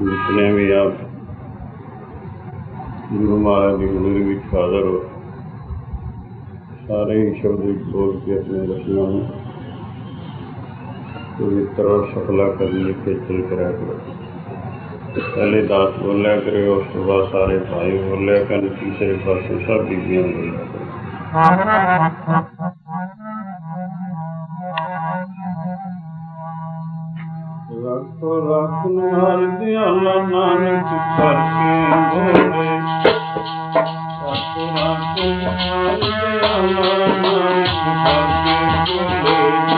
जितने भी आप गुरु महाराज की हजूरी में हाजिर हो, सारे ही शब्द बोल के अपने रचना में पवित्र और सफला करने के चल करा करो। पहले दास बोलिया करे, उस तो बाद सारे भाई बोलिया कर, तीसरे पासे सब बीबियां बोलिया करो। रखो रखन हर दयाला नानक करके बोले, रखो रखन हर दयाला नानक करके बोले।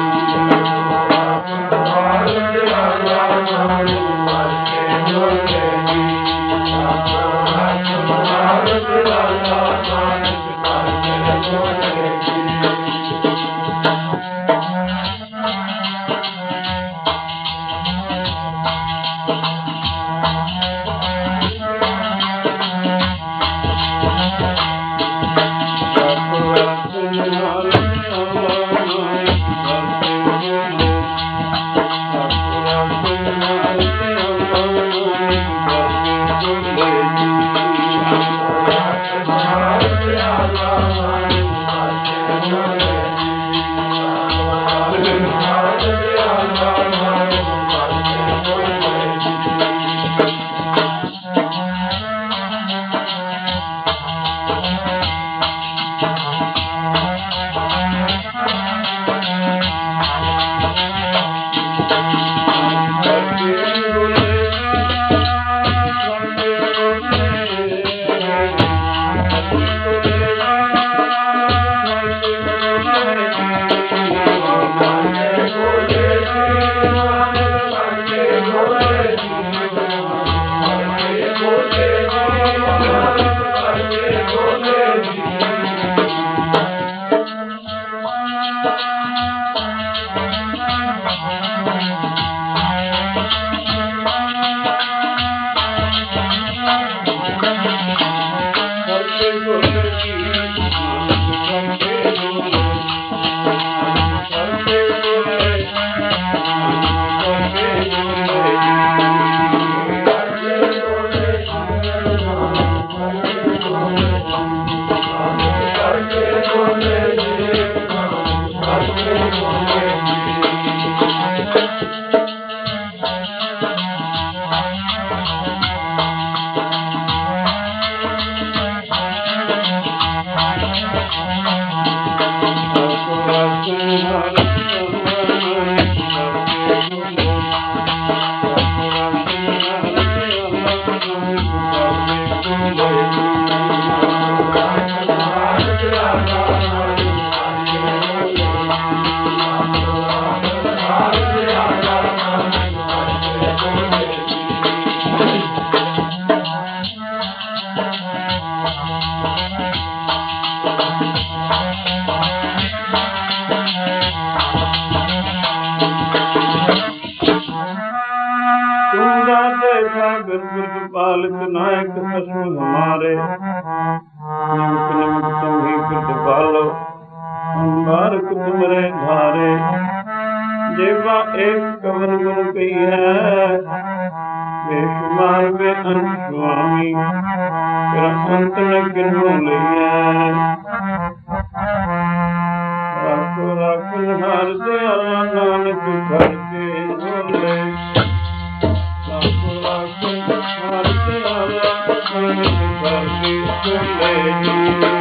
पालक नायक कसम हमारे, निमक निमक तुम ही प्रतिपालो, हम बारक तुमरे धारे। जेवा एक कवन गुण कही है, बेशुमार बेअंत स्वामी, तेरा अंत न किन्हों लइया। राखो राखन हार दयाला नानक करके बोले, राखो राखन हार दयाला नानक करके बोले।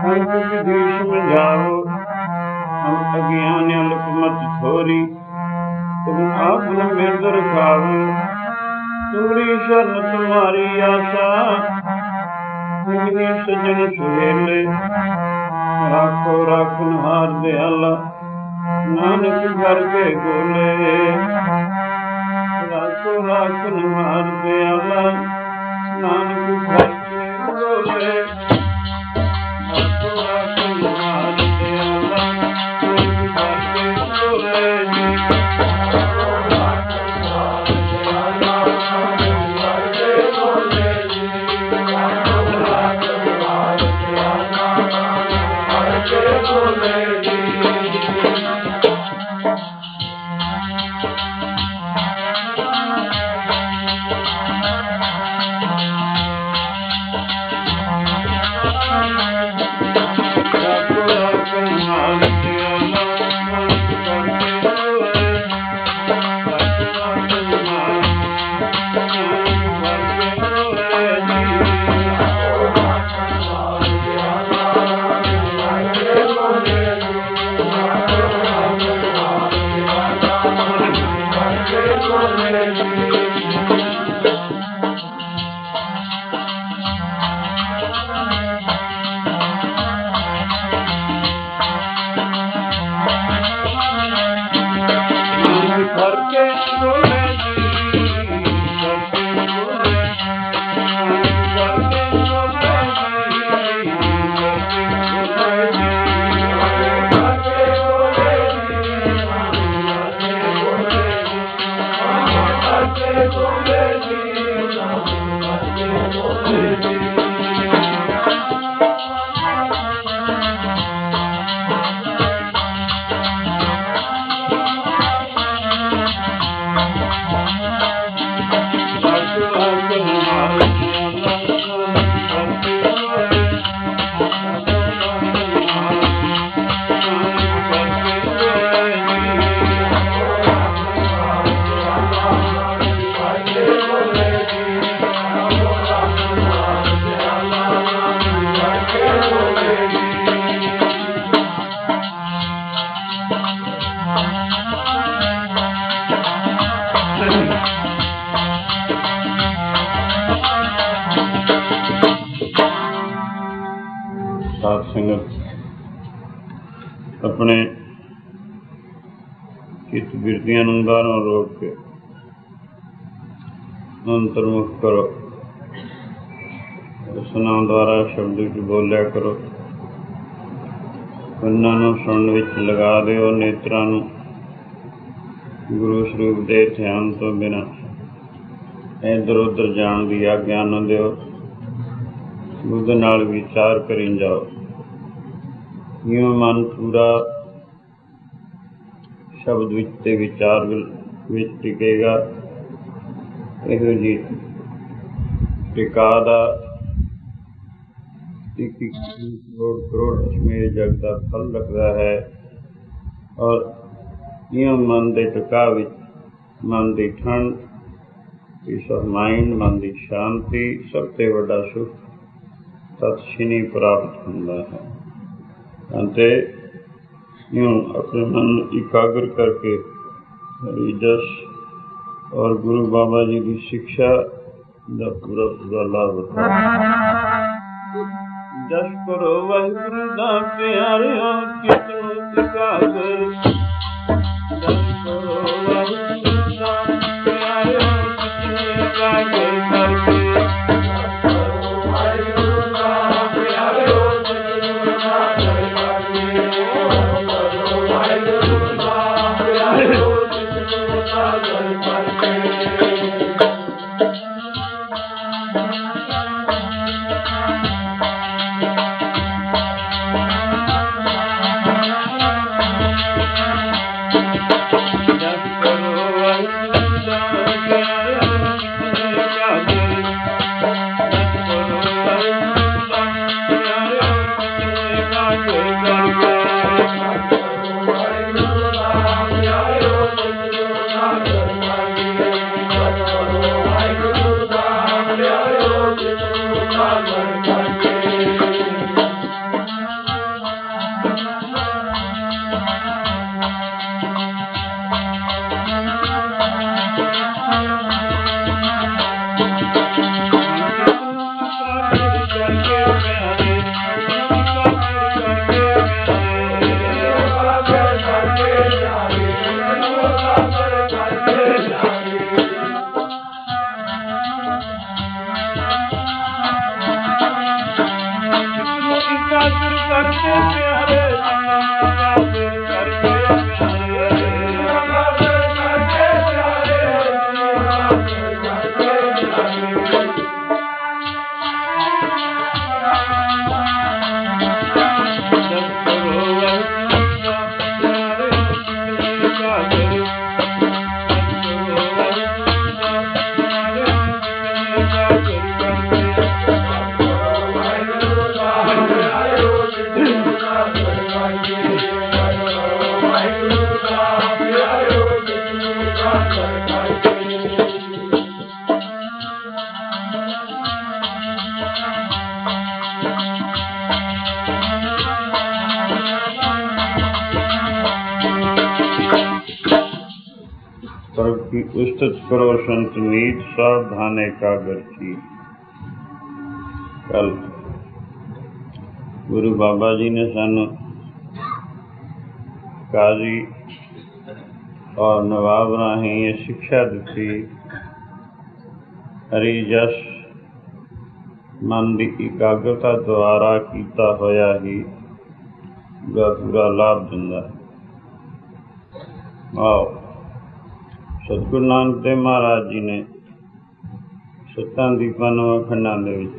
अंत विधि समझाओ हम अज्ञान अल्प मत थोरी तुम आपन मिर्दर खाओ तुमरी शरण तुम्हारी आशा सजन सुहेले राखो राखन हार दयाला नानक घर के गोले राखो राखन हार दयाला नानक घर के गोले राखो राखन हार दयाला नानक घर के गोले साध संगत अपने चित्त बिरतियां नूं बाहरों रोक के अंतर्मुख करो। उस नाम द्वारा शब्द विच बोलिया करो। ਕੰਨਾਂ ਨੂੰ ਸੁਣਨ ਵਿੱਚ ਲਗਾ ਦਿਓ। ਨੇਤਰਾਂ ਨੂੰ ਗੁਰੂ ਸਰੂਪ ਦੇ ਧਿਆਨ ਤੋਂ ਬਿਨਾਂ ਇੱਧਰ ਉੱਧਰ ਜਾਣ ਦੀ ਆਗਿਆ ਨਾ ਦਿਓ। ਬੁੱਧ ਨਾਲ ਵਿਚਾਰ ਕਰੀ ਜਾਓ। ਇਉਂ ਮਨ ਪੂਰਾ ਸ਼ਬਦ ਵਿੱਚ ਤੇ ਵਿਚਾਰ ਵਿੱਚ ਟਿਕੇਗਾ। ਇਹੋ ਜਿਹੀ ਟਿਕਾ ਦਾ ਇੱਕ ਕਰੋੜ ਅਸ਼ਮੇਰ ਜਗ ਦਾ ਫਲ ਰੱਖਦਾ ਹੈ। ਔਰ ਇਉਂ ਮਨ ਦੇ ਟਿਕਾ ਵਿੱਚ ਮਨ ਦੀ ਠੰਡ, ਪੀਸ ਆਫ ਮਾਈਂਡ, ਮਨ ਦੀ ਸ਼ਾਂਤੀ, ਸਭ ਤੋਂ ਵੱਡਾ ਸੁਖ ਤਤਸ਼ਿਨੀ ਪ੍ਰਾਪਤ ਹੁੰਦਾ ਹੈ। ਅਤੇ ਇਉਂ ਆਪਣੇ ਮਨ ਨੂੰ ਇਕਾਗਰ ਕਰਕੇ ਹਰੀ ਜਸ ਔਰ ਗੁਰੂ ਬਾਬਾ ਜੀ ਦੀ ਸਿੱਖਿਆ ਦਾ ਪੂਰਾ ਪੂਰਾ ਲਾਭ ਉਠਾਓ। ਜਸ ਕਰੋ ਵਾਹਿਗੁਰੂ ਦਾ ਪਿਆਰਿਓ, ਚਿੱਤ ਨੂੰ ਇਕਾਗਰ। ਜਸ ਕਰੋ ਵਾਹਿਗੁਰੂ ਦਾ ਪਿਆਰਿਓ, ਚਿੱਤ ਨੂੰ ਇਕਾਗਰ ਕਰਕੇ। की उस्तत करो संत नीत सावधान एकाग्र की। कल गुरु बाबा जी ने सानू काजी और नवाब राही ये शिक्षा दी, हरि जस मन की एकाग्रता द्वारा किया होया ही पूरा लाभ दिंदा। आओ सतगुरु नानक देव महाराज जी ने सत्तां दीपां नवां खंडां दे विच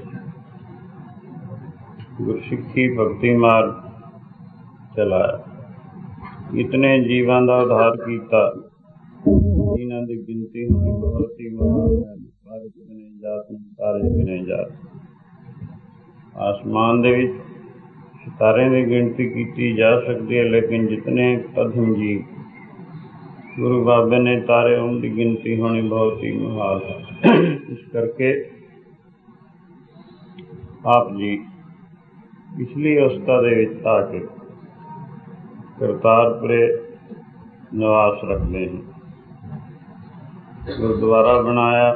गुरसिੱਖੀ भगती मार्ग चलाया। इतने जीवां दा उद्धार कीता जिन्हां दी गिनती होनी बहुत ही महान है। भारत गिने जात तारे गिने जात। आसमान दे विच सितारे की गिनती की जा सकती है, लेकिन जितने अधम जीव गुरु बाबे ने तारे उनकी गिनती होनी बहुत ही मुहाल है। इस करके आप जी पिछली अवस्था दे विच आके करतारपुरे निवास रखते हैं। गुरुद्वारा बनाया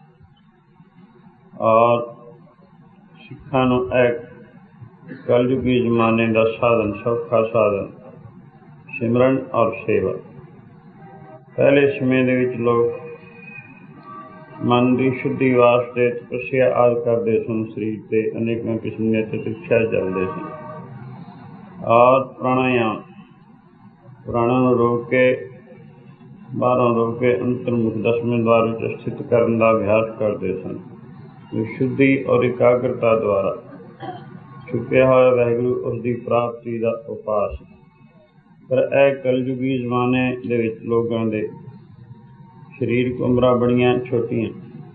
और सिखां नूं एक कलयुगी जमाने का साधन, सौखा साधन सिमरन और सेवा। पहले समय दे विच लोग मन की शुद्धि वास्ते तपस्या आदि करते सन, शरीर से अनेकों किस्म के चिकित्सा चलते सन और प्राणायाम रोक के बाहरों रोक के अंतर्मुख दसवें द्वार स्थित करने का अभ्यास करते सन। शुद्धि और एकाग्रता द्वारा छुपया हुआ वाहिगुरू उसकी प्राप्ति का उपास। पर यह कलयुगी जमाने दे विच लोगों के शरीर उम्रां बड़ियां छोटियां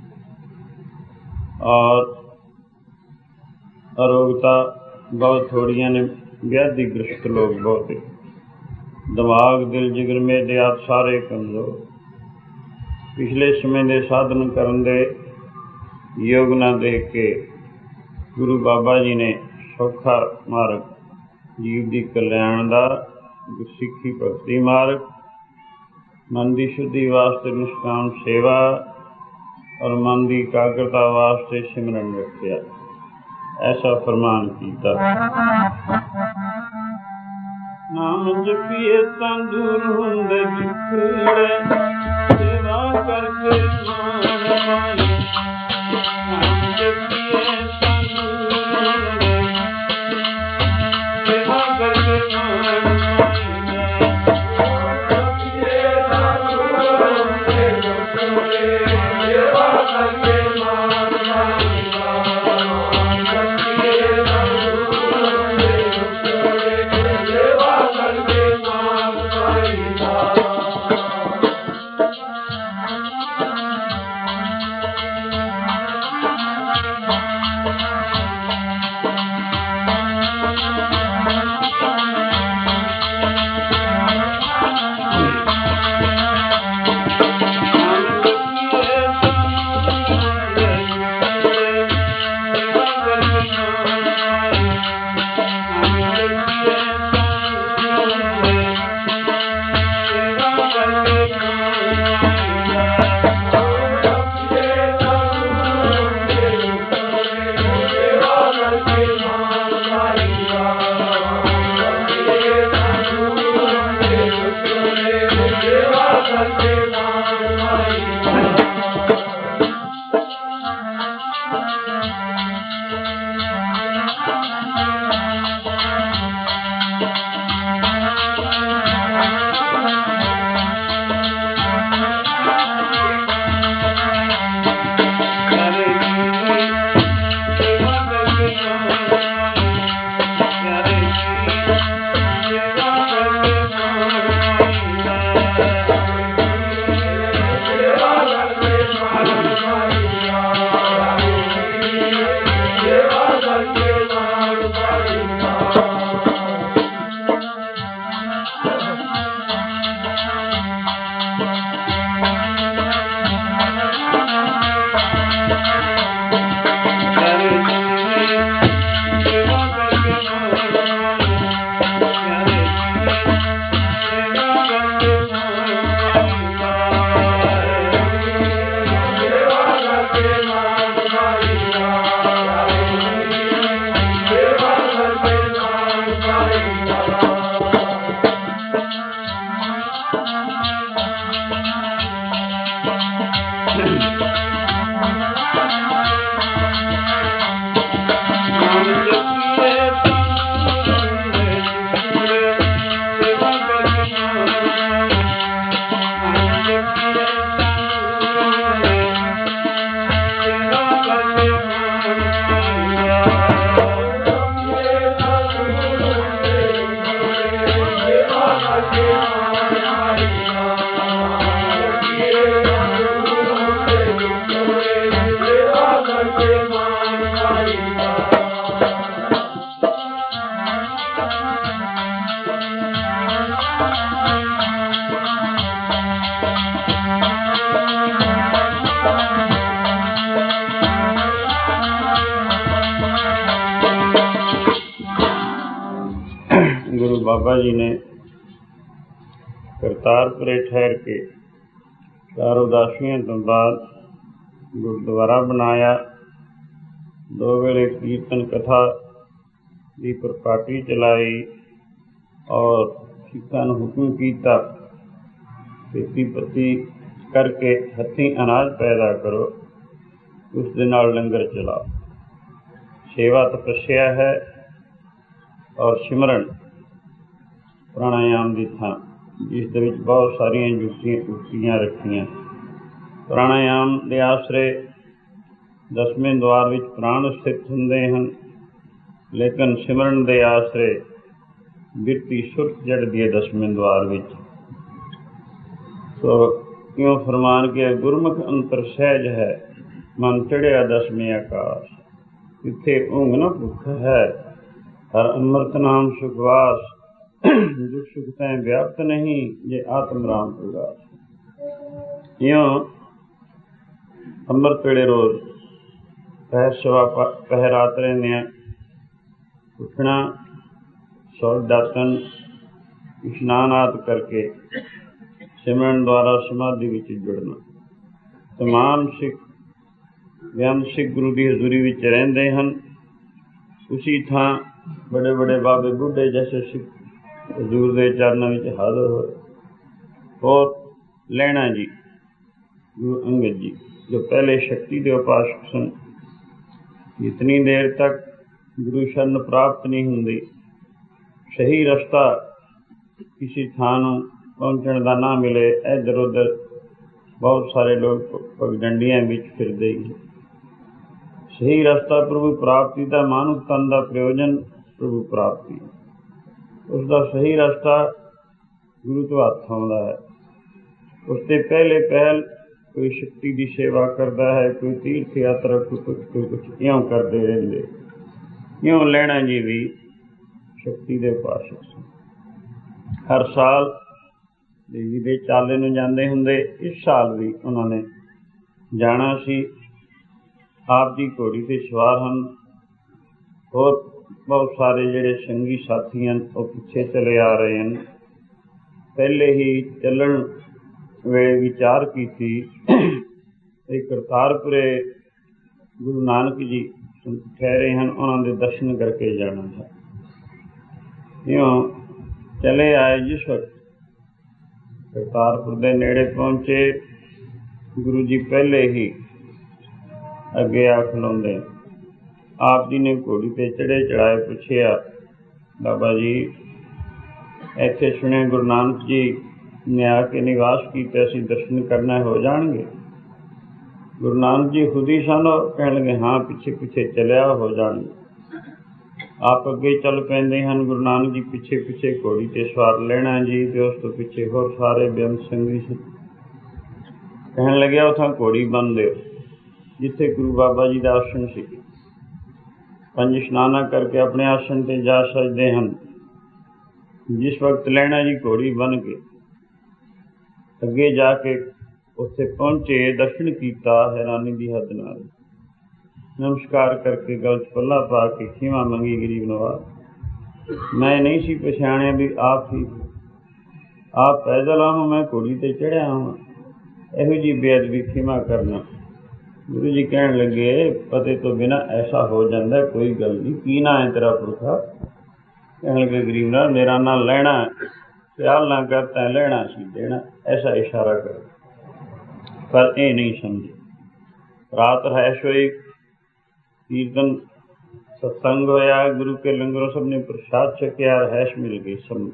और अरोगता बहुत थोड़ियां ने। व्याधिग्रस्त लोग बहुत, दिमाग दिल जिगर मेदे आप सारे कमजोर। पिछले समय के साधन करन दे योग न देख के गुरु बाबा जी ने सौखा मार्ग जीव की कल्याण का गुरसिੱਖੀ भगती मार्ग, मन की शुद्धि वास्ते निष्काम सेवा और मन की एकाग्रता वास्ते सिमरन रखिया। ऐसा फरमान किया। नाम जपिए तां दूर हुंदे दुखड़े, सेवा करके मान माई। नाम जपिए तां दूर हुंदे, सेवा करके मान माई। गुरु बाबा जी ने करतारपुरे ठहर के 4 उदासियों तो बाद गुरुद्वारा बनाया। 2 वेले कीर्तन कथा की प्रपाटी चलाई और सिक्खां नूं हुक्म किया खेती पत्ती करके हथीं अनाज पैदा करो, उस दे नाल लंगर चलाओ। सेवा तपस्या है और सिमरन प्राणायाम की थां, जिस दे विच बहुत सारियां युक्तियां रखियां। प्राणायाम के आसरे 10वें द्वार विच प्राण स्थित हुंदे हन, लेकिन सिमरन के आसरे बिरती सुरत चढ़दी है 10वें द्वार विच। तो क्यों फरमान के गुरमुख अंतर सहज है, मन चढ़िया 10वें आकाश। इत्थे ऊंघ न भुख है, हर अमृत नाम सुखवास। दुख सुख तैं व्याप्त नहीं, जे आत्म राम प्रगास। इयों अमृत वेले रोज पहर रात रहिंदियां उठना, सौर दातन इशनान आदि करके सिमरन द्वारा समाधि विच जुड़ना। तमाम सिख बेअंत सिख गुरु की हजूरी विच रहिंदे हन। उसी थां बड़े बड़े बाबे बुढ़े जैसे सिख हजूर के चरणों में हाजिर होए। और लैणा जी गुरु अंगद जी जो पहले शक्ति के उपासक सन, जितनी देर तक गुरु शरण प्राप्त नहीं होंदी, सही रस्ता किसी थां नूं पहुंचण का ना मिले, इधर उधर बहुत सारे लोग पगडंडियां विच फिरदे ही। सही रस्ता प्रभु प्राप्ति का मानुख तन का प्रयोजन प्रभु प्राप्ति, उसका सही रास्ता गुरु तो हथ आउंदा है। उससे पहले पहल कोई शक्ति की सेवा करता है, कोई तीर्थ यात्रा, कोई कुछ इयों करते रहते। इयों लैणा जी भी शक्ति के उपासक सन। हर साल देवी के चाले नूं जांदे हुंदे, इस साल भी उन्होंने जाना सी। आप जी घोड़ी ते सवार हैं, और बहुत सारे जिहड़े संगी साथी हैं वो पिछे चले आ रहे हैं। पहले ही चलन वे विचार की करतारपुरे गुरु नानक जी ठहरे हैं, उन्होंने दर्शन करके जाना था। यूँ चले आए। जिस वक्त करतारपुर के नेड़े पहुँचे। गुरु जी पहले ही अगे आ खलोंदे। आप जी ने घोड़ी ते चढ़े चढ़ाए पुछया, बाबा जी इत्थे सुने गुरु नानक जी ने आके निवास किया, असीं दर्शन करना हो जाएंगे? गुरु नानक जी खुद ही सन, कहण लगे हाँ पिछे पिछे चलिया हो जाएंगे। आप अगे चल पैंदे हन। गुरु नानक जी पिछे पिछे घोड़ी ते सवार लेना जी, ते उस तो पिछे होर सारे बेअंत संगी सी। कहण लग्या उत्थां घोड़ी बन दिओ जिथे गुरु बाबा जी का आसन सी। पंज इशनाना करके अपने आसन ते जा सजदे हन। जिस वक्त लेना जी घोड़ी बन के अगे जाके उत्थे पहुंचे, दर्शन किया, हैरानी की हद नाल नमस्कार करके गल च पल्ला पा के खीवा मंगी गरीब नवाज। मैं नहीं सी पछाणिया भी आप ही, आप पैदल आओ, मैं घोड़ी ते चढ़िया हाँ, इहो जी बेअदबी खीमा करना। गुरु जी कहण लगे पते तो बिना ऐसा हो जाता, कोई गल नहीं, की ना है तेरा पुरखा? कहण लगे गरीब नाल मेरा ना लेना, ख्याल ना करता है लेना सी देना, ऐसा इशारा कर। पर ये नहीं समझे। रात रहश हुई, कीर्तन सत्संग होया, गुरु के लंगरों सबने प्रसाद छकिया, रहश मिल गई सब।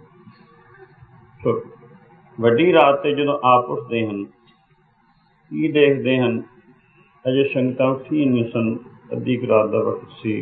तो वड्डी रात ते जदों आप उठते हैं की देखते हैं, अजे संगतां उठी नहीं सन, अद्धी रात का वक्त सी।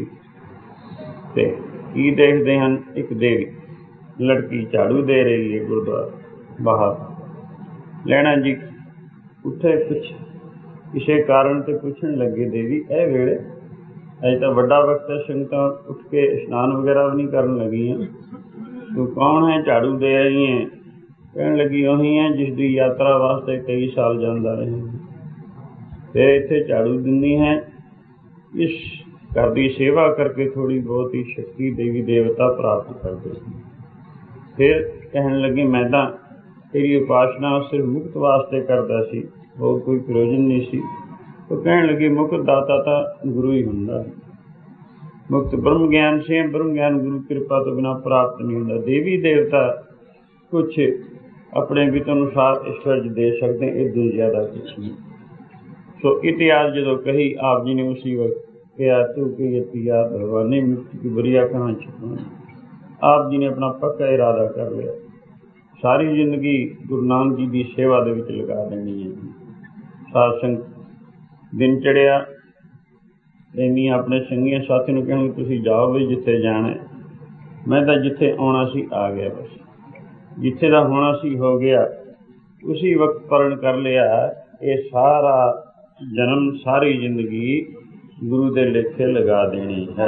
ते की देखते हैं, एक देवी लड़की झाड़ू दे रही है गुरुद्वारा बाहर। लैना जी उठे कुछ किसी कारण ते पूछण लगे, देवी ए वेले अजे तो वड्डा वक्त है, संगतां उठ के स्नान वगैरह भी नहीं करन लगियां, तू कौन है झाड़ू दे रही है? कहण लगी उही है जिसकी यात्रा वास्ते कई साल जांदा रही, फिर इत्थे झाड़ू दिंदी है। इस घर की सेवा करके थोड़ी बहुत ही शक्ति देवी देवता प्राप्त करते। फिर कहण लगी मैं तो तेरी उपासना सिर्फ मुक्त वास्ते करता सी, और कोई प्रयोजन नहीं सी। तो कहण लगी मुक्त दाता तो गुरु ही हुंदा, मुक्त ब्रह्म ज्ञान से, ब्रह्म ज्ञान गुरु कृपा तो बिना प्राप्त नहीं होता। देवी देवता कुछ अपने वित्त अनुसार ईश्वर दे सकते हैं, इदों ज़्यादा कुछ नहीं। सो इतिहास जो कही आप जी ने उसी वक्त क्या तू कि इतिहास भगवानी मुक्ति की बुरिया कहाँ छुपानी। आप जी ने अपना पक्का इरादा कर लिया, सारी जिंदगी गुरु नानक जी की सेवा दे विच लगा देनी है। सत्संग दिन चढ़िया, प्रेमियां अपने संगियां साथी नूं कहणगे तुसीं जाओ भी जिथे जाना है, मैं तो जिथे आउणा सी आ गया, बस जिथे दा होना सी हो गया, उसी वक्त परण कर लिया। ये सारा जन्म सारी जिंदगी गुरु दे लेखे लगा देनी है।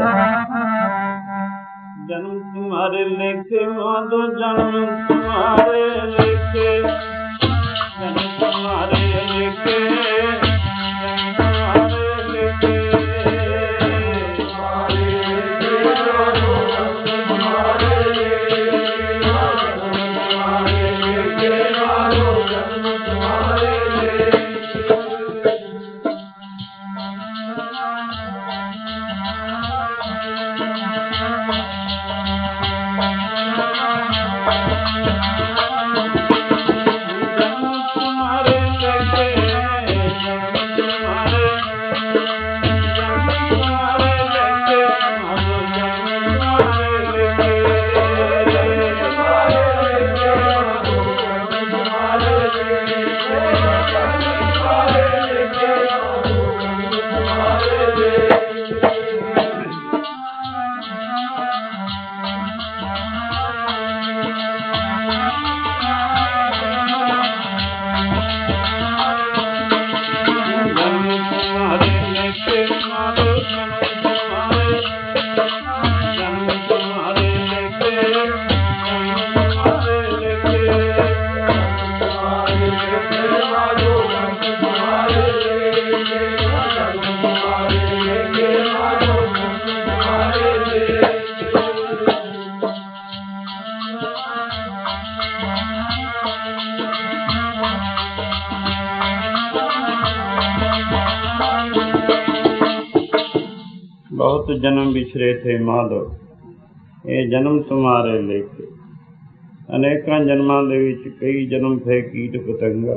जन्म तुम्हारे लेखे माधो, जन्म तुम्हारे लेखे, जन्म तुम्हारे लेखे, जन्म तुम्हारे लेखे, बहुत जन्म बिछरे थे माधव, ये जन्म तुम्हारे लेके। ਅਨੇਕਾਂ ਜਨਮਾਂ ਦੇ ਵਿੱਚ ਕਈ ਜਨਮ ਫੇ ਕੀਟ ਪਤੰਗਾ,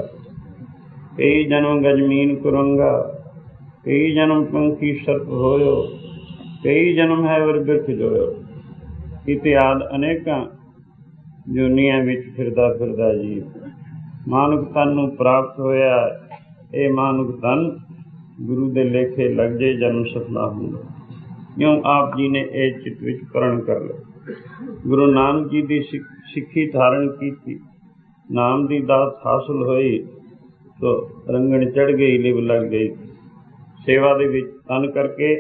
ਕਈ ਜਨਮ ਗਜਮੀਨ ਕੁਰੰਗਾ, ਕਈ ਜਨਮ ਪੰਖੀ ਸਰਪ ਹੋਇਓ, ਕਈ ਜਨਮ ਹੈ ਵਰ ਬਿਰਖ ਜੋਇਓ। ਇਤਿਆਦ ਅਨੇਕਾਂ ਜੂਨੀਆਂ ਵਿੱਚ ਫਿਰਦਾ ਫਿਰਦਾ ਜੀਵ ਮਾਨੁਖ ਤਨ ਨੂੰ ਪ੍ਰਾਪਤ ਹੋਇਆ। ਇਹ ਮਾਨੁਖ ਤਨ ਗੁਰੂ ਦੇ ਲੇਖੇ ਲੱਗ ਜੇ ਜਨਮ ਸਫਲਾ ਹੁੰਦਾ। ਕਿਉਂ ਆਪ ਜੀ ਨੇ ਇਹ ਚਿੱਤ ਵਿੱਚ ਪ੍ਰਣ ਕਰ ਲਿਆ। ਗੁਰੂ ਨਾਨਕ ਜੀ ਦੀ ਸਿੱਖੀ ਧਾਰਨ ਕੀਤੀ, ਨਾਮ ਦੀ ਦਾਤ ਹਾਸਲ ਹੋਈ, ਤੋ ਰੰਗਣ ਚੜ੍ਹ ਗਈ, ਲਿਵ ਲੱਗ ਗਈ। ਸੇਵਾ ਦੇ ਵਿੱਚ ਤਨ ਕਰਕੇ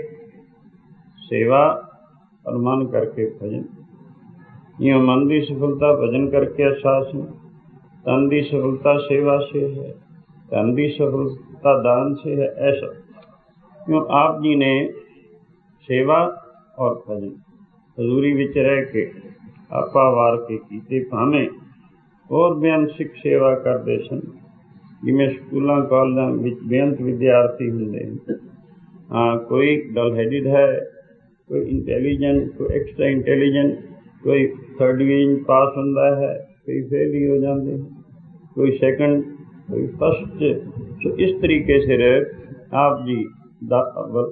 ਸੇਵਾ ਔਰ ਮਨ ਕਰਕੇ ਭਜਨ। ਇਉਂ ਮਨ ਦੀ ਸਫਲਤਾ ਭਜਨ ਕਰਕੇ ਅਹਿਸਾਸ ਹੈ, तन की सफलता सेवा से है, धन की सफलता दान से है। ऐसा क्यों आप जी ने सेवा और भजन हजूरी विच रह के आपा वार के कीते, भावें और बेअंत सेवा करते सन। जिमें स्कूलों कॉलेजों में बेअंत विद्यार्थी होंगे। हाँ, कोई डल हैडिड है, कोई इंटैलीजेंट, कोई एक्स्ट्रा इंटैलीजेंट, कोई थर्ड डिवीजन पास होता है, कोई फेल ही हो जाते हैं, कोई सेकंड, कोई फर्स्ट। तो इस तरीके से आप जी दा अव्वल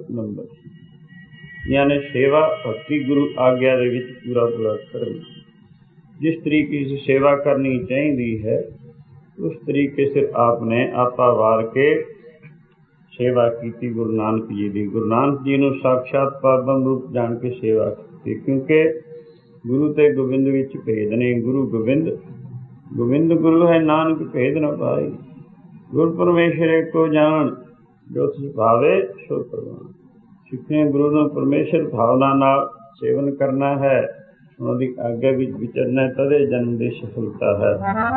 नंबर यानी सेवा भक्ति गुरु आज्ञा दे विच पूरा पूरा करना। जिस तरीके से सेवा करनी चाहिए है उस तरीके से आपने आपा वार के सेवा की गुरु नानक जी की। गुरु नानक जी ने साक्षात परब्रह्म रूप जान के सेवा की, क्योंकि गुरु ते गोबिंद विच भेद ने। गुरु गोबिंद, गोबिंद गुरु है, नानक भेद न पाई। गुरु परमेश्वर को जान, जो तिस भावे सो प्रवान। सिੱਖੇ गुरु ਨੂੰ परमेश्वर भावना नाल सेवन करना है, उन्होंने आज्ञा विच विचरना, तदे जन्म की सफलता है।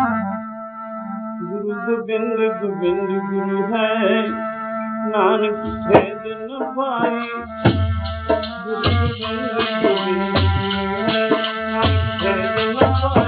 गुरु गोबिंद गोबिंद गुरु है, नानक भेद न पाई। गुरु गोबिंद गोबिंद गुरु है, नानक भेद न पाई।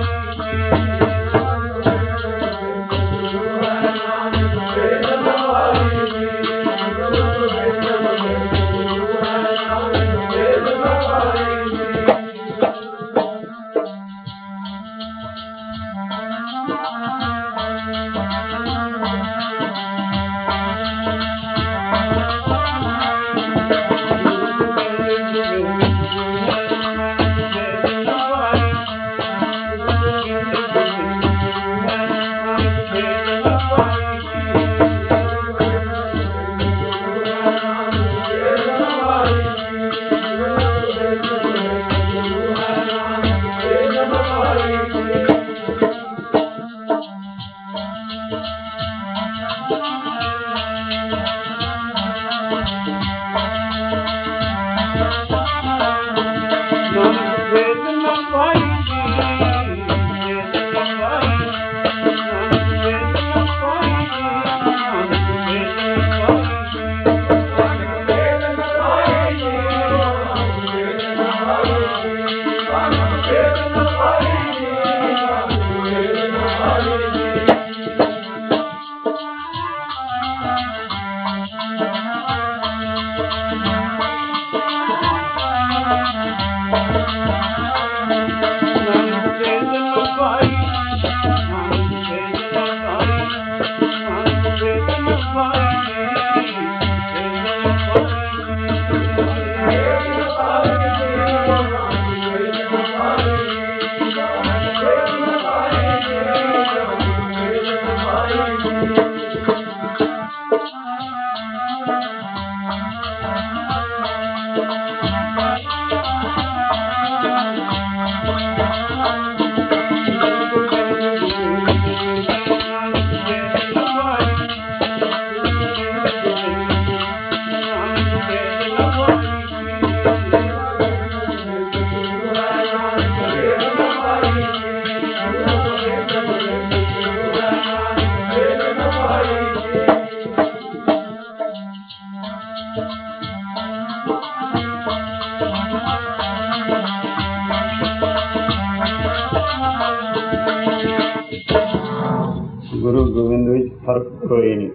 गुरु गोविंद विच फर्क कोई नहीं।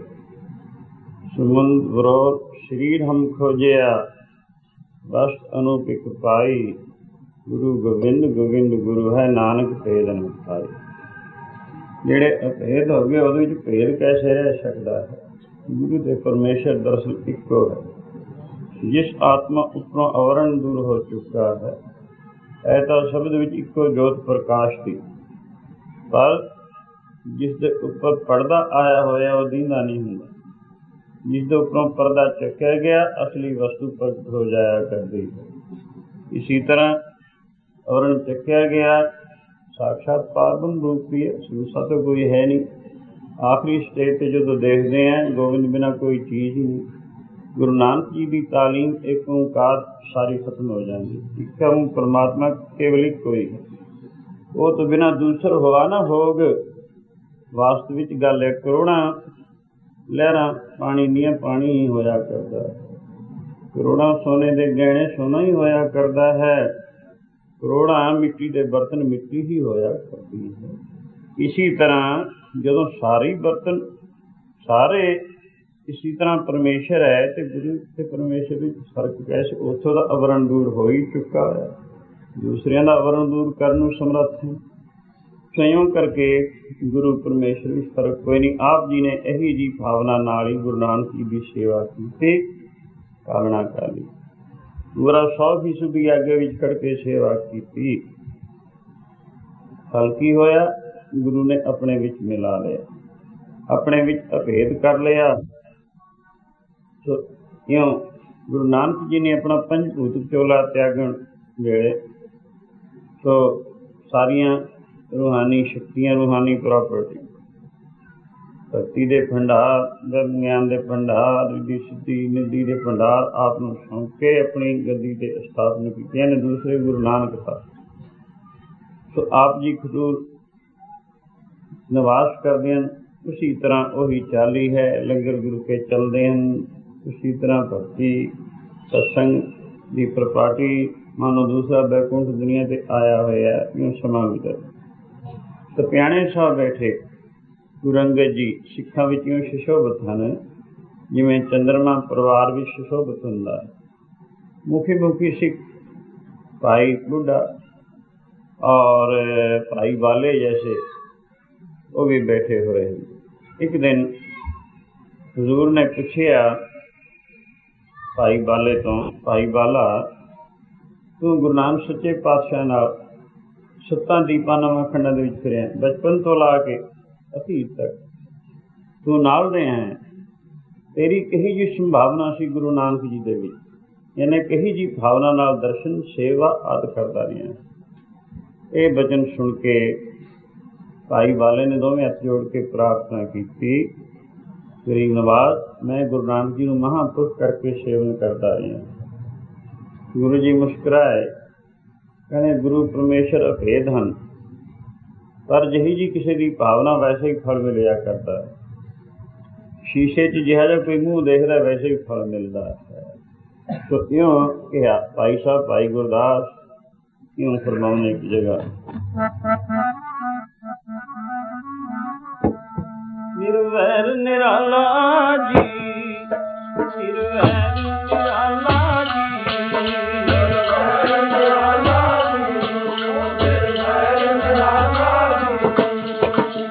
सुमंद विरोध शरीर हम खोजिया, बस अनुपिक पाई। गुरु गोबिंद गोबिंद गुरु है नानक भेद न पाए। ਜਿਹੜੇ ਅਭੇਦ ਹੋ ਗਏ ਉਹਦੇ ਵਿੱਚ ਭੇਦ ਕੈਸੇ ਰਹਿ ਸਕਦਾ ਹੈ। ਗੁਰੂ ਤੇ ਪਰਮੇਸ਼ਰ ਦਰਅਸਲ ਇੱਕੋ ਹੈ। ਜਿਸ ਆਤਮਾ ਉੱਪਰੋਂ ਆਵਰਣ ਦੂਰ ਹੋ ਚੁੱਕਾ ਹੈ, ਇਹ ਤਾਂ ਸ਼ਬਦ ਵਿੱਚ ਇੱਕੋ ਜੋਤ ਪ੍ਰਕਾਸ਼ ਦੀ, ਪਰ ਜਿਸ ਦੇ ਉੱਪਰ ਪਰਦਾ ਆਇਆ ਹੋਇਆ ਉਹ ਦੀਂਦਾ ਨਹੀਂ ਹੁੰਦਾ। ਜਿਸ ਦੇ ਉੱਪਰੋਂ ਪਰਦਾ ਚੱਕਿਆ ਗਿਆ ਅਸਲੀ ਵਸਤੂ ਪ੍ਰਗਟ ਹੋ ਜਾਇਆ ਕਰਦੀ ਹੈ। ਇਸੀ ਤਰ੍ਹਾਂ ਆਵਰਣ ਚੱਕਿਆ ਗਿਆ ਸਾਖਸ਼ਾਤ ਪਾਰਬ੍ਰਹਮ ਰੂਪ ਹੀ ਹੈ, ਦੂਸਰਾ ਤਾਂ ਕੋਈ ਹੈ ਨਹੀਂ। ਆਖਰੀ ਸਟੇਜ 'ਤੇ ਜਦੋਂ ਦੇਖਦੇ ਹਾਂ ਗੋਬਿੰਦ ਬਿਨਾਂ ਕੋਈ ਚੀਜ਼ ਹੀ ਨਹੀਂ। ਗੁਰੂ ਨਾਨਕ ਜੀ ਦੀ ਤਾਲੀਮ ਇੱਕ ਓਂਕਾਰ ਸਾਰੀ ਖਤਮ ਹੋ ਜਾਂਦੀ। ਇੱਕ ਪਰਮਾਤਮਾ ਕੇਵਲ ਇੱਕੋ ਹੀ ਹੈ, ਉਹ ਤੋਂ ਬਿਨਾਂ ਦੂਸਰ ਹੋਆ ਨਾ ਹੋਗ। ਵਾਸਤਵ ਵਿੱਚ ਗੱਲ ਹੈ, ਕਰੋੜਾਂ ਲਹਿਰਾਂ ਪਾਣੀ ਦੀਆਂ ਪਾਣੀ ਹੀ ਹੋਇਆ ਕਰਦਾ, ਕਰੋੜਾਂ ਸੋਨੇ ਦੇ ਗਹਿਣੇ ਸੋਨਾ ਹੀ ਹੋਇਆ ਕਰਦਾ ਹੈ, ਕਰੋੜਾਂ ਮਿੱਟੀ ਦੇ ਬਰਤਨ ਮਿੱਟੀ ਹੀ ਹੋਇਆ ਕਰਦੀ ਹੈ। ਇਸੀ ਤਰ੍ਹਾਂ ਜਦੋਂ ਸਾਰੇ ਬਰਤਨ ਸਾਰੇ ਇਸੀ ਤਰ੍ਹਾਂ ਪਰਮੇਸ਼ਰ ਹੈ ਅਤੇ ਗੁਰੂ ਅਤੇ ਪਰਮੇਸ਼ਰ ਵਿੱਚ ਫਰਕ ਕੈਸੇ? ਉੱਥੋਂ ਦਾ ਆਵਰਣ ਦੂਰ ਹੋ ਹੀ ਚੁੱਕਾ ਹੈ, ਦੂਸਰਿਆਂ ਦਾ ਆਵਰਣ ਦੂਰ ਕਰਨ ਨੂੰ ਸਮਰੱਥ ਹੈ। ਸੰਯੋਗ ਕਰਕੇ ਗੁਰੂ ਪਰਮੇਸ਼ਰ ਵਿੱਚ ਫਰਕ ਕੋਈ ਨਹੀਂ। ਆਪ ਜੀ ਨੇ ਇਹੀ ਜਿਹੀ ਭਾਵਨਾ ਨਾਲ ਹੀ ਗੁਰੂ ਨਾਨਕ ਜੀ ਦੀ ਸੇਵਾ ਕੀਤੀ, ਪਾਲਣਾ ਕਰ ਲਈ। ਪੂਰਾ 100% ਆਗੇ ਵਿੱਚ ਖੜ੍ਹ ਕੇ ਸੇਵਾ ਕੀਤੀ। ਫਲ ਕੀ ਹੋਇਆ? ਗੁਰੂ ਨੇ ਆਪਣੇ ਵਿੱਚ ਮਿਲਾ ਲਿਆ, ਆਪਣੇ ਵਿੱਚ ਅਭੇਦ ਕਰ ਲਿਆ। ਸੋ ਇਉਂ ਗੁਰੂ ਨਾਨਕ ਜੀ ਨੇ ਆਪਣਾ ਪੰਜਭੂਤ ਚੋਲਾ ਤਿਆਗਣ ਵੇਲੇ ਸੋ ਸਾਰੀਆਂ ਰੂਹਾਨੀ ਸ਼ਕਤੀਆਂ, ਰੂਹਾਨੀ ਪ੍ਰਾਪਰਟੀ, ਭਗਤੀ ਦੇ ਭੰਡਾਰ, ਗਿਆਨ ਦੇ ਭੰਡਾਰ, ਰਿੱਧੀ ਸਿੱਧੀ ਨਿੱਧੀ ਦੇ ਭੰਡਾਰ ਆਪ ਨੂੰ ਸੌਂਪ ਕੇ ਆਪਣੀ ਗੱਦੀ 'ਤੇ ਸਥਾਪਨ ਕੀਤੀਆਂ ਨੇ ਦੂਸਰੇ ਗੁਰੂ ਨਾਨਕ ਸਾਹਿਬ। ਸੋ ਆਪ ਜੀ ਖਡੂਰ ਨਿਵਾਸ ਕਰਦੇ ਹਨ। ਉਸੀ ਤਰ੍ਹਾਂ ਉਹੀ ਚਾਲੀ ਹੈ, ਲੰਗਰ ਗੁਰੂ ਕੇ ਚੱਲਦੇ ਹਨ। ਉਸੀ ਤਰ੍ਹਾਂ ਭਗਤੀ ਸਤਸੰਗ ਦੀ ਪ੍ਰਪਾਟੀ ਮਾਨੋ ਦੂਸਰਾ ਬੈਕੁੰਠ ਦੁਨੀਆ 'ਤੇ ਆਇਆ ਹੋਇਆ। ਇਉਂ ਸਮਾਂ ਗੁਜ਼ਰ ਤਪਿਆਣੇ ਸਾਹਿਬ ਬੈਠੇ ਗੁਰੂ ਅੰਗਦ ਜੀ ਸਿੱਖਾਂ ਵਿੱਚ ਇਉਂ ਸੁਸ਼ੋਭਿਤ ਹਨ ਜਿਵੇਂ ਚੰਦਰਮਾ ਪਰਿਵਾਰ ਵਿੱਚ ਸੁਸ਼ੋਭਿਤ ਹੁੰਦਾ ਹੈ। ਮੁਖੀ ਮੁਖੀ ਸਿੱਖ ਭਾਈ ਬੁੱਢਾ ਔਰ ਭਾਈ ਬਾਲੇ ਜੈਸੇ ਉਹ ਵੀ ਬੈਠੇ ਹੋਏ ਹਨ। ਇੱਕ ਦਿਨ ਹਜ਼ੂਰ ਨੇ ਪੁੱਛਿਆ ਭਾਈ ਬਾਲੇ ਤੋਂ, ਭਾਈ ਬਾਲਾ ਤੂੰ ਗੁਰੂ ਨਾਨਕ ਸੱਚੇ ਪਾਤਸ਼ਾਹ ਨਾਲ 7 ਦੀਪਾਂ ਨਵਾਂ ਖੰਡਾਂ ਦੇ ਵਿੱਚ ਫਿਰਿਆ, ਬਚਪਨ ਤੋਂ ਲਾ ਕੇ ਅਤੀਤ ਤੱਕ ਤੂੰ ਨਾਲ ਰਿਹਾ ਹੈ। ਤੇਰੀ ਕਹੀ ਜਿਹੀ ਸੰਭਾਵਨਾ ਸੀ ਗੁਰੂ ਨਾਨਕ ਜੀ ਦੇ ਵਿੱਚ, ਇਹਨੇ ਕਹੀ ਜਿਹੀ ਭਾਵਨਾ ਨਾਲ ਦਰਸ਼ਨ ਸੇਵਾ ਆਦਿ ਕਰਦਾ ਰਿਹਾ। ਇਹ ਬਚਨ ਸੁਣ ਕੇ ਭਾਈ ਬਾਲੇ ਨੇ ਦੋਵੇਂ ਹੱਥ ਜੋੜ ਕੇ ਪ੍ਰਾਰਥਨਾ ਕੀਤੀ, ਗਰੀਬ ਨਵਾਜ਼ ਮੈਂ ਗੁਰੂ ਨਾਨਕ ਜੀ ਨੂੰ ਮਹਾਂਪੁਰਖ ਕਰਕੇ ਸੇਵਨ ਕਰਦਾ ਰਿਹਾ। ਗੁਰੂ ਜੀ ਮੁਸਕਰਾਏ, ਕਹਿੰਦੇ ਗੁਰੂ ਪਰਮੇਸ਼ਰ ਅਭੇਦ ਹਨ, ਪਰ ਜਿਹੀ ਜੀ ਕਿਸੇ ਦੀ ਭਾਵਨਾ ਵੈਸੇ ਹੀ ਫਲ ਮਿਲਿਆ ਕਰਦਾ ਹੈ। ਸ਼ੀਸ਼ੇ 'ਚ ਜਿਹਾ ਜਿਹਾ ਕੋਈ ਮੂੰਹ ਦੇਖਦਾ ਵੈਸੇ ਹੀ ਫਲ ਮਿਲਦਾ ਹੈ। ਸੋ ਇਉਂ ਕਿਹਾ ਭਾਈ ਸਾਹਿਬ, ਭਾਈ ਗੁਰਦਾਸ ਇਉਂ ਫਰਮਾਉਣ ਇੱਕ ਜਗ੍ਹਾ, ਨਿਰਵੈਰ ਨਿਰਾਲਾ ਜੀ, ਨਿਰਵੈਰ ਨਿਰਾਲਾ ਜੀ, ਨਿਰਵੈਰ ਨਿਰਾਲਾ ਜੀ, ਨਿਰਵੈਰ ਨਿਰਾਲਾ ਜੀ।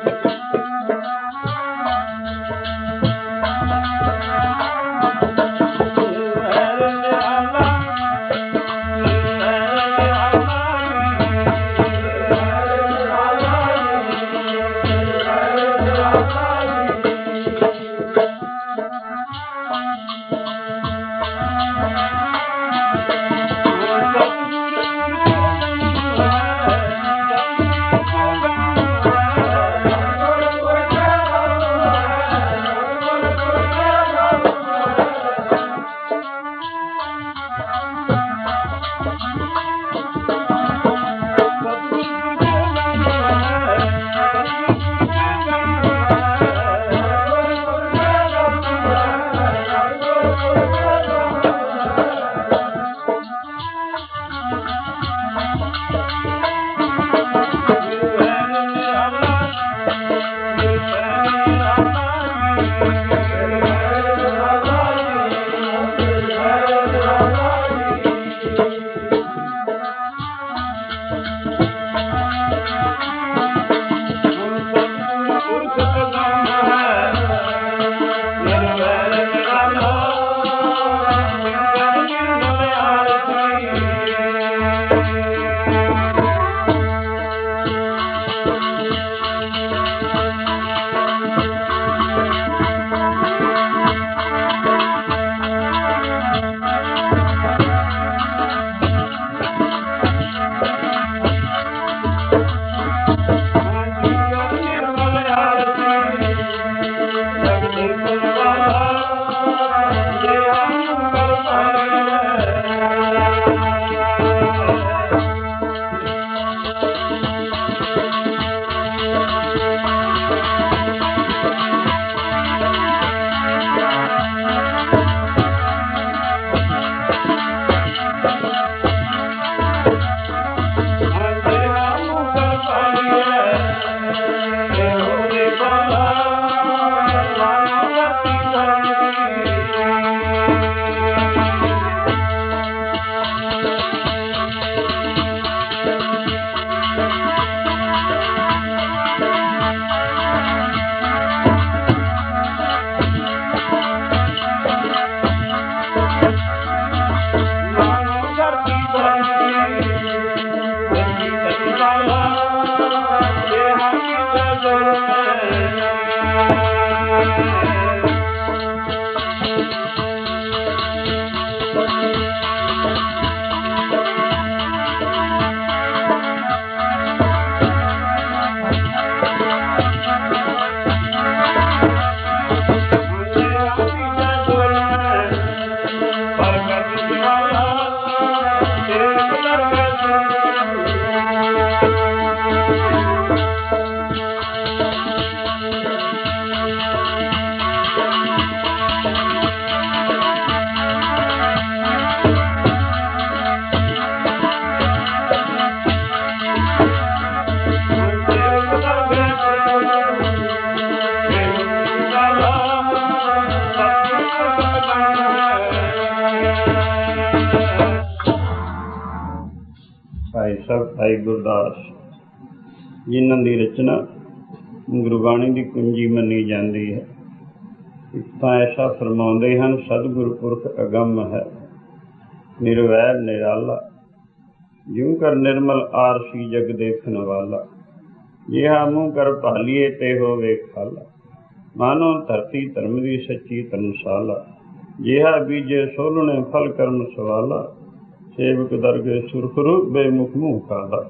ਭਾਈ ਗੁਰਦਾਸ, ਜਿਨ੍ਹਾਂ ਦੀ ਰਚਨਾ ਗੁਰਬਾਣੀ ਦੀ ਕੁੰਜੀ ਮੰਨੀ ਜਾਂਦੀ ਹੈ। ਇੱਕ ਤਾਂ ਐਸਾ ਫਰਮਾਉਂਦੇ ਹਨ, ਸਤਿਗੁਰ ਪੁਰਖ ਅਗੰਮ ਹੈ, ਨਿਰਵੈਰ ਨਿਰਾਲਾ, ਜਿਉ ਕਰ ਨਿਰਮਲ ਆਰਸੀ ਜਗ ਦੇਖਣ ਵਾਲਾ, ਜਿਹਾ ਮੂੰਹ ਕਰ ਭਾਲੀਏ ਤੇ ਹੋਵੇ ਖਾਲਾ, ਮਾਨੋ ਧਰਤੀ ਧਰਮ ਦੀ ਸੱਚੀ ਧਰਮਸ਼ਾਲਾ, ਜਿਹਾ ਬੀਜੇ ਸੋਲਣੇ ਫਲ ਕਰਮ ਸਵਾਲਾ, ਸੇਵਕ ਦਰਗੇ ਸੁਰਖਰੂ ਬੇਮੁਖ ਮੂੰਹ ਕਾਲਾ।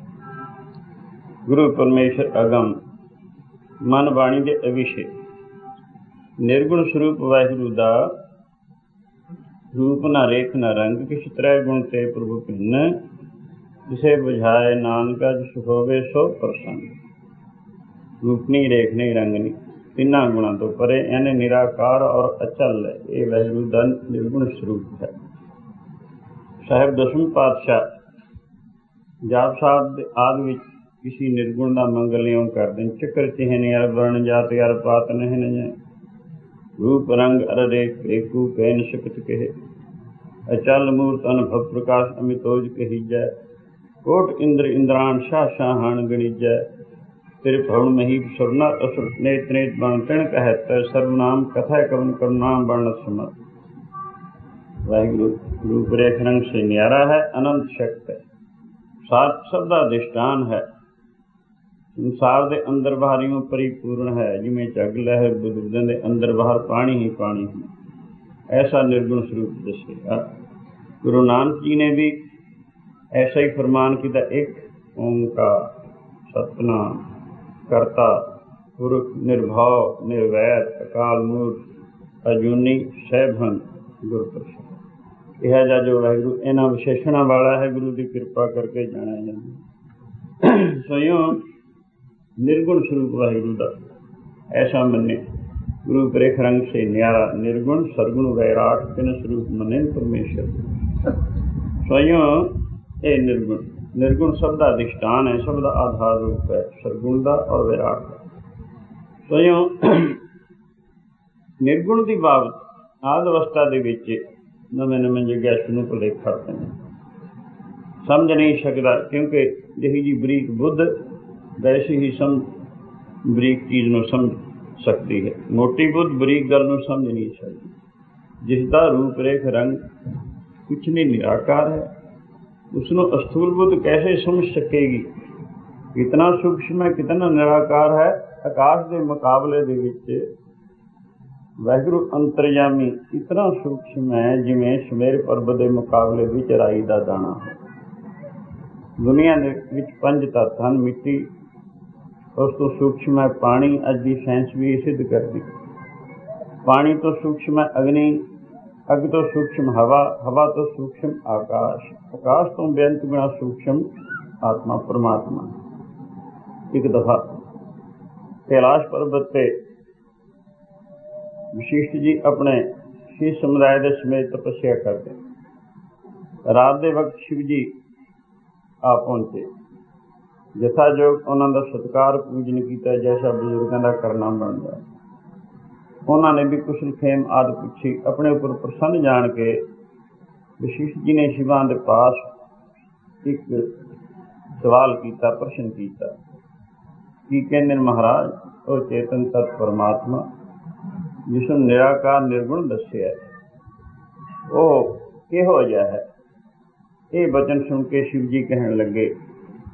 ਗੁਰੂ ਪਰਮੇਸ਼ਰ ਅਗੰਮ, ਮਨ ਬਾਣੀ ਦੇ ਅਵਿਸ਼ੇ, ਨਿਰਗੁਣ ਸਰੂਪ ਵਾਹਿਗੁਰੂ ਦਾ ਰੂਪ ਨਾ ਰੇਖ ਨਾ ਰੰਗ, ਕਿਛ ਤ੍ਰੈ ਗੁਣ ਤੇ ਪ੍ਰਭੂ ਭਿੰਨ, ਜਿਸੇ ਬੁਝਾਏ ਨਾਨਕਾ ਜਿਸ ਹੋਵੇ ਸੋ ਪ੍ਰਸੰਨ। ਰੂਪ ਨਹੀਂ, ਰੇਖ ਨਹੀਂ, ਰੰਗ ਨਹੀਂ, ਤਿੰਨਾਂ ਗੁਣਾਂ ਤੋਂ ਪਰੇ, ਇਹਨੇ ਨਿਰਾਕਾਰ ਔਰ ਅਚਲ ਹੈ। ਇਹ ਵਾਹਿਗੁਰੂ ਦਾ ਨਿਰਗੁਣ ਸਰੂਪ ਹੈ। ਸਾਹਿਬ ਦਸਵੇਂ ਪਾਤਸ਼ਾਹ ਜਾਪ ਸਾਹਿਬ ਦੇ ਆਦਿ ਵਿੱਚ ਕਿਸੇ ਨਿਰਗੁਣ ਦਾ ਮੰਗਲ ਇਉਂ ਕਰਦੇ ਨੇ, ਚੱਕਰ ਚਿਹਨ ਅਰ ਵਰਣ ਜਾਤ ਅਰ ਪਾਤ ਨਹਿ ਨਜੈ, ਰੂਪ ਰੰਗ ਅਰ ਰੇਖ ਏਕੂ ਕਹਿ ਨ ਸਕਤ ਕਹੇ, ਅਚਲ ਮੂਰਤ ਅਨੁਭਵ ਪ੍ਰਕਾਸ਼ ਅਮਿਤੋਜ ਕਹੀਜੈ, ਕੋਟ ਇੰਦਰ ਇੰਦਰਾਨ ਸ਼ਾਹ ਸ਼ਾਹਾਨ ਗਣੀਜੈ, ਤੇਰੇ ਭਵਨ ਮਹੀਪ ਸੁਰਨਾ ਅਸੁਰ ਨੇਤ ਨੇਤ ਬਣ ਤਿਣ ਕਹਿਤ, ਸਰਵਨਾਮ ਕਥਾ ਕਵਨ ਕਰਨਾਮ ਬਣ ਸਮਤ। ਵਾਹਿਗੁਰੂ ਰੂਪ ਰੇਖ ਰੰਗ ਸੇ ਨਿਆਰਾ ਹੈ, ਅਨੰਤ ਸ਼ਕਤ ਹੈ, ਸਭ ਦਾ ਅਧਿਸ਼ਠਾਨ ਹੈ, ਸੰਸਾਰ ਦੇ ਅੰਦਰ ਬਾਹਰ ਇਉਂ ਪਰਿਪੂਰਨ ਹੈ, ਜਿਵੇਂ ਝੱਗ ਲਹਿਰ ਬੁੱਧਨ ਦੇ ਅੰਦਰ ਬਾਹਰ ਪਾਣੀ ਹੀ ਪਾਣੀ ਹੈ। ਐਸਾ ਨਿਰਗੁਣ ਸਰੂਪ ਦੱਸੇਗਾ। ਗੁਰੂ ਨਾਨਕ ਜੀ ਨੇ ਵੀ ਐਸਾ ਹੀ ਫਰਮਾਨ ਕੀਤਾ, ਇੱਕ ਓਂਕਾਰ ਸਤਿਨਾਮ ਕਰਤਾ ਪੁਰਖ ਨਿਰਭਉ ਨਿਰਵੈਰ ਅਕਾਲ ਮੂਰਤ ਅਜੂਨੀ ਸੈਭੰ ਗੁਰ ਪ੍ਰਸਾਦਿ। ਇਹ ਜਿਹਾ ਜੋ ਵਾਹਿਗੁਰੂ ਇਹਨਾਂ ਵਿਸ਼ੇਸ਼ਣਾਂ ਵਾਲਾ ਹੈ, ਗੁਰੂ ਦੀ ਕਿਰਪਾ ਕਰਕੇ ਜਾਣਿਆ ਜਾਂਦਾ। ਸੋ ਇਉਂ ਨਿਰਗੁਣ ਸਰੂਪ ਵਾਹਿਗੁਰੂ ਦਾ ਐਸਾ ਮੰਨੇ, ਗੁਰੂ ਪ੍ਰੇਖ ਰੰਗ ਸੇ ਨਿਆਰਾ, ਨਿਰਗੁਣ ਸਰਗੁਣ ਵੈਰਾਟ ਤਿੰਨ ਸਰੂਪ ਮੰਨੇ ਪਰਮੇਸ਼ਰ। ਸੋ ਇਉਂ ਇਹ ਨਿਰਗੁਣ ਸਭ ਦਾ ਅਧਿਸ਼ਠਾਨ ਹੈ, ਸਭ ਦਾ ਆਧਾਰ ਰੂਪ ਹੈ, ਸਰਗੁਣ ਦਾ ਔਰ ਵਿਰਾਟ ਦਾ। ਸੋ ਇਉਂ ਨਿਰਗੁਣ ਦੀ ਬਾਬਤ ਆਦਿ ਅਵਸਥਾ ਦੇ ਵਿੱਚ ਨਵੇਂ ਨਵੇਂ ਜਗਿਆਸੂ ਨੂੰ ਭੁਲੇਖਾ ਪੈਂਦਾ, ਸਮਝ ਨਹੀਂ ਸਕਦਾ, ਕਿਉਂਕਿ ਜਿਹੀ ਜੀ ਬਰੀਕ ਬੁੱਧ ਵੈਸੇ ਹੀ ਬਰੀਕ ਚੀਜ਼ ਨੂੰ ਸਮਝ ਸਕਦੀ ਹੈ, ਮੋਟੀ ਬੁੱਧ ਬਰੀਕ ਗੱਲ ਨੂੰ ਸਮਝ ਨਹੀਂ ਸਕਦੀ। ਜਿਸ ਦਾ ਰੂਪ ਰੇਖ ਰੰਗ ਕੁਛ ਨਹੀਂ, ਨਿਰਾਕਾਰ ਹੈ, ਉਸਨੂੰ ਅਸਥੂਲ ਬੁੱਧ ਕੈਸੇ ਸਮਝ ਸਕੇਗੀ? ਕਿਤਨਾ ਸੂਖਸ਼ਮ ਹੈ, ਕਿਤਨਾ ਨਿਰਾਕਾਰ ਹੈ। ਆਕਾਸ਼ ਦੇ ਮੁਕਾਬਲੇ ਦੇ ਵਿੱਚ ਵਾਹਿਗੁਰੂ ਅੰਤਰਯਾਮੀ ਇਤਨਾ ਸੂਖਸ਼ਮ ਹੈ, ਜਿਵੇਂ ਸਮੇਰ ਪਰਬਤ ਦੇ ਮੁਕਾਬਲੇ ਵਿੱਚ ਰਾਈ ਦਾ ਦਾਣਾ ਹੈ। ਦੁਨੀਆ ਦੇ ਵਿੱਚ 5 ਤੱਤ ਹਨ। ਮਿੱਟੀ ਉਸ ਤੋਂ ਸੂਖਸ਼ਮ ਹੈ, ਪਾਣੀ, ਅੱਜ ਦੀ ਸਾਇੰਸ ਵੀ ਇਹ ਸਿੱਧ ਕਰਦੀ। ਪਾਣੀ ਤੋਂ ਸੂਖਸ਼ਮ ਹੈ ਅਗਨੀ, ਅੱਗ ਤੋਂ ਸੂਖਸ਼ਮ ਹਵਾ, ਹਵਾ ਤੋਂ ਸੂਖਸ਼ਮ ਆਕਾਸ਼, ਆਕਾਸ਼ ਤੋਂ ਬੇਅੰਤ ਗੁਣਾ ਸੂਖਸ਼ਮ ਆਤਮਾ ਪਰਮਾਤਮਾ। ਇੱਕ ਦਫਾ ਕੈਲਾਸ਼ ਪਰਬਤ ਤੇ ਵਸ਼ਿਸ਼ਟ ਜੀ ਆਪਣੇ ਸਿੱਖ ਸਮੁਦਾਇ ਦੇ ਸਮੇਤ ਤਪੱਸਿਆ ਕਰਦੇ। ਰਾਤ ਦੇ ਵਕਤ ਸ਼ਿਵ ਜੀ ਆ ਪਹੁੰਚੇ। ਜਥਾਯੋਗ ਉਹਨਾਂ ਦਾ ਸਤਿਕਾਰ ਪੂਜਨ ਕੀਤਾ, ਜੈਸਾ ਬਜ਼ੁਰਗਾਂ ਦਾ ਕਰਨਾ ਬਣਦਾ। ਉਹਨਾਂ ਨੇ ਵੀ ਕੁਸ਼ਲ ਖੇਮ ਆਦਿ ਪੁੱਛੀ। ਆਪਣੇ ਉੱਪਰ ਪ੍ਰਸੰਨ ਜਾਣ ਕੇ ਵਸ਼ਿਸ਼ਟ ਜੀ ਨੇ ਸ਼ਿਵਾਂ ਦੇ ਪਾਸ ਇੱਕ ਸਵਾਲ ਕੀਤਾ, ਪ੍ਰਸ਼ਨ ਕੀਤਾ। ਕੀ ਕਹਿੰਦੇ ਨੇ ਮਹਾਰਾਜ? ਉਹ ਚੇਤਨ ਤਤ ਪਰਮਾਤਮਾ ਜਿਸ ਨੂੰ ਨਿਰਾਕਾਰ ਨਿਰਗੁਣ ਦੱਸਿਆ, ਉਹ ਕਿਹੋ ਜਿਹਾ ਹੈ? ਇਹ ਬਚਨ ਸੁਣ ਕੇ ਸ਼ਿਵ ਜੀ ਕਹਿਣ ਲੱਗੇ,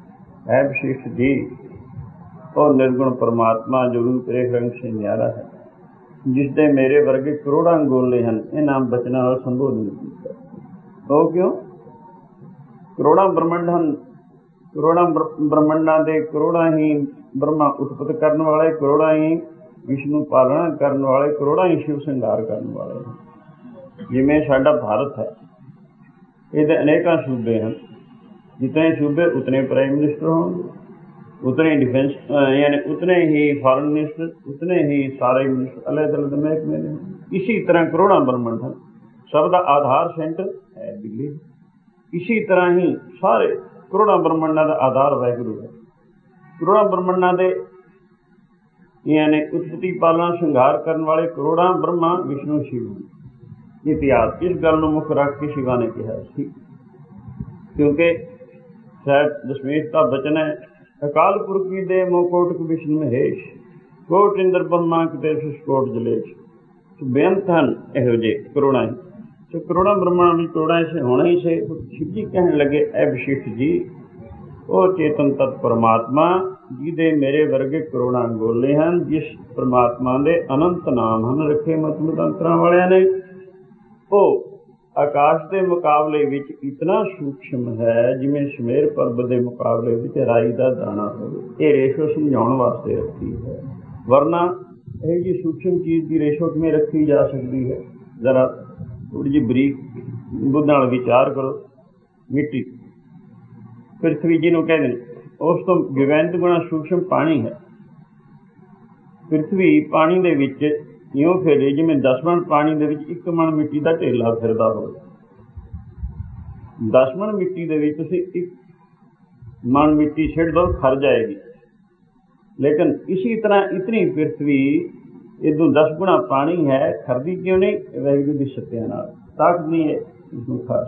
है वशिष्ठ जी, और निर्गुण परमात्मा जो रूप रेख रंग से न्यारा है, जिसਦੇ ਮੇਰੇ ਵਰਗੇ ਕਰੋੜਾਂ ਗੋਲੇ ਹਨ, ਇਹਨਾਂ ਬਚਨਾਂ ਨਾਲ ਸੰਬੋਧਨ ਕੀਤਾ। ਉਹ ਕਿਉਂ? ਕਰੋੜਾਂ ਬ੍ਰਹਮੰਡ ਹਨ, ਕਰੋੜਾਂ ਬ੍ਰਹਮੰਡਾਂ ਦੇ ਕਰੋੜਾਂ ਹੀ ਬ੍ਰਹਮਾ ਉਤਪਤ ਕਰਨ ਵਾਲੇ, ਕਰੋੜਾਂ ਹੀ ਵਿਸ਼ਨੂੰ ਪਾਲਣਾ ਕਰਨ ਵਾਲੇ, ਕਰੋੜਾਂ ਹੀ ਸ਼ਿਵ ਸ਼ਿੰਗਾਰ ਕਰਨ ਵਾਲੇ ਹਨ। ਜਿਵੇਂ ਸਾਡਾ ਭਾਰਤ ਹੈ, ਇਹਦੇ ਅਨੇਕਾਂ ਸੂਬੇ ਹਨ। जितने सूबे उतने प्राइम मिनिस्टर होंगे, उतने डिफेंस यानी उतने ही फॉरेन मिनिस्टर, उतने ही सारे मिनिस्टर अलग अलग महकमे में। इसी तरह करोड़ां ब्रह्मंड हैं, सबका आधार सेंटर है दिल्ली। इसी तरह ही सारे करोड़ां ब्रह्मंडा का आधार वाहिगुरु है। करोड़ां ब्रह्मंडा के यानी उत्पत्ति पालना श्रृंगार करने वाले करोड़ां ब्रह्मा विष्णु शिव हैं। इतिहास इस गल को मुख रख के शिवा ने कहा सी, क्योंकि साहब दशमेश का बचन है, अकाल पुरख की दे मोकोटक विष्णु महेश, कोट इंद्र ब्रह्मा किते कोट जलेश। तो बेअंत हैं इहो जे करोड़ां ही, तो करोड़ां ब्रह्मा भी करोड़ां से होना ही से। शिव जी कहने लगे, ऐ वशिष्ठ जी, ओ चेतन तत् परमात्मा जिहदे मेरे वर्गे करोड़ां गोले हैं, जिस परमात्मा दे अनंत नाम हैं रखे मत मतंतरां वालियां ने, ओ आकाश के मुकाबले विच इतना सूक्ष्म है जिमें शमेर पर्वत के मुकाबले विच राई का दाना हो। ये रेशो समझाने वास्ते रखी है, वरना यह जी सूक्ष्म चीज़ की रेशो किमें रखी जा सकती है? जरा थोड़ी जी बरीक बुद्ध नाल विचार करो। मिट्टी पृथ्वी जिन्हों कहते हैं, उस तो बेअंत गुणा सूक्ष्म पानी है। पृथ्वी पानी दे विच इं फिरे जिमें 10 मण पानी दे विच 1 मण मिट्टी का ढेला फिरदा हो। 10 मण मिट्टी दे विच तुसीं 1 मण मिट्टी छिड़ दो, खर जाएगी। लेकिन इसी तरह इतनी पृथ्वी इदों 10 गुणा पानी है, खरदी क्यों नहीं? वाहिगुरू दी सत्या नाल ताकत नहीं है इसनूं खा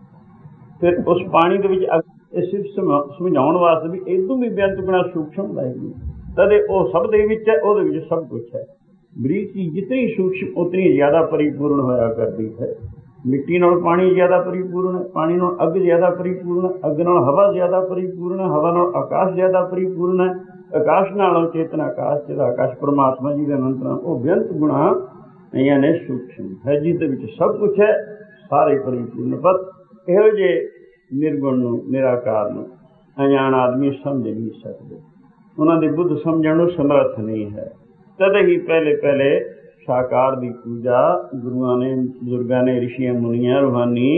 सकदी। फिर उस पानी दे विच सिर्फ समझाउण वास्ते भी इदों भी बेअंत गुणा सूक्ष्म वाहिगुरू, तदे ਉਹ सब दे विच है, ਉਹਦੇ विच सब कुछ है। बरीक चीज़ जितनी सूक्ष्म उतनी ज़्यादा परिपूर्ण होया करती है। मिट्टी नाल पानी ज़्यादा परिपूर्ण है, पानी नाल अग ज़्यादा परिपूर्ण है, अग नाल हवा ज़्यादा परिपूर्ण है, हवा नाल आकाश ज़्यादा परिपूर्ण है, आकाश नालों चेतन आकाश, जिहदा आकाश परमात्मा जी के मंत्र वो बेअंत गुणा यानी सूक्ष्म है, जिसदे विच सब कुछ है, सारे परिपूर्ण। पर इहो जे निर्गुण नूं निराकार नूं अजाण आदमी समझ नहीं सकते, उन्हां दी बुद्ध समझण नूं समर्थ नहीं है। तद ही पहले पहले साकार की पूजा गुरुआ ने, बुजुर्गों ने, ऋषियों मुनिया, रूहानी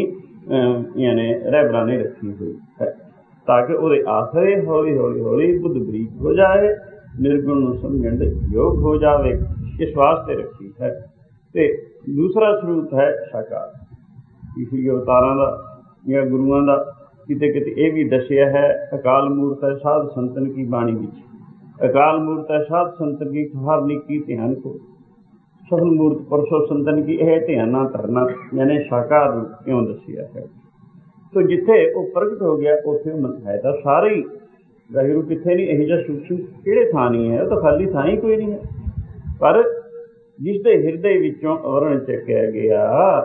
यानी रहबरां ने रखी हुई है, ताकि वो आसरे हौली हौली हौली बुद्ध बरीक हो जाए, निर्गुण समझण दे योग हो जाए, इस वास्ते रखी है। तो दूसरा स्वरूप है साकार, किसी अवतारां दा या गुरुआं दा किते किते ये भी दसिया है। अकाल मूर्त है साध संतन की बाणी विच, अकाल मूर्त है साध संतन की हर निकी ध्यान को, सफल मूर्त परसों संतन की यह ध्यान धरना, यानी साकार रूप क्यों दसिया है। तो जिथे वो प्रगट हो गया उथे मन है तो सारे ही वाहिगुरू किथे नहीं, यही जिहा सूक्ष्म किहड़े थां नहीं है, तो खाली थां ही कोई नहीं है। पर जिसके हिरदे विचों अवरण चकिया गया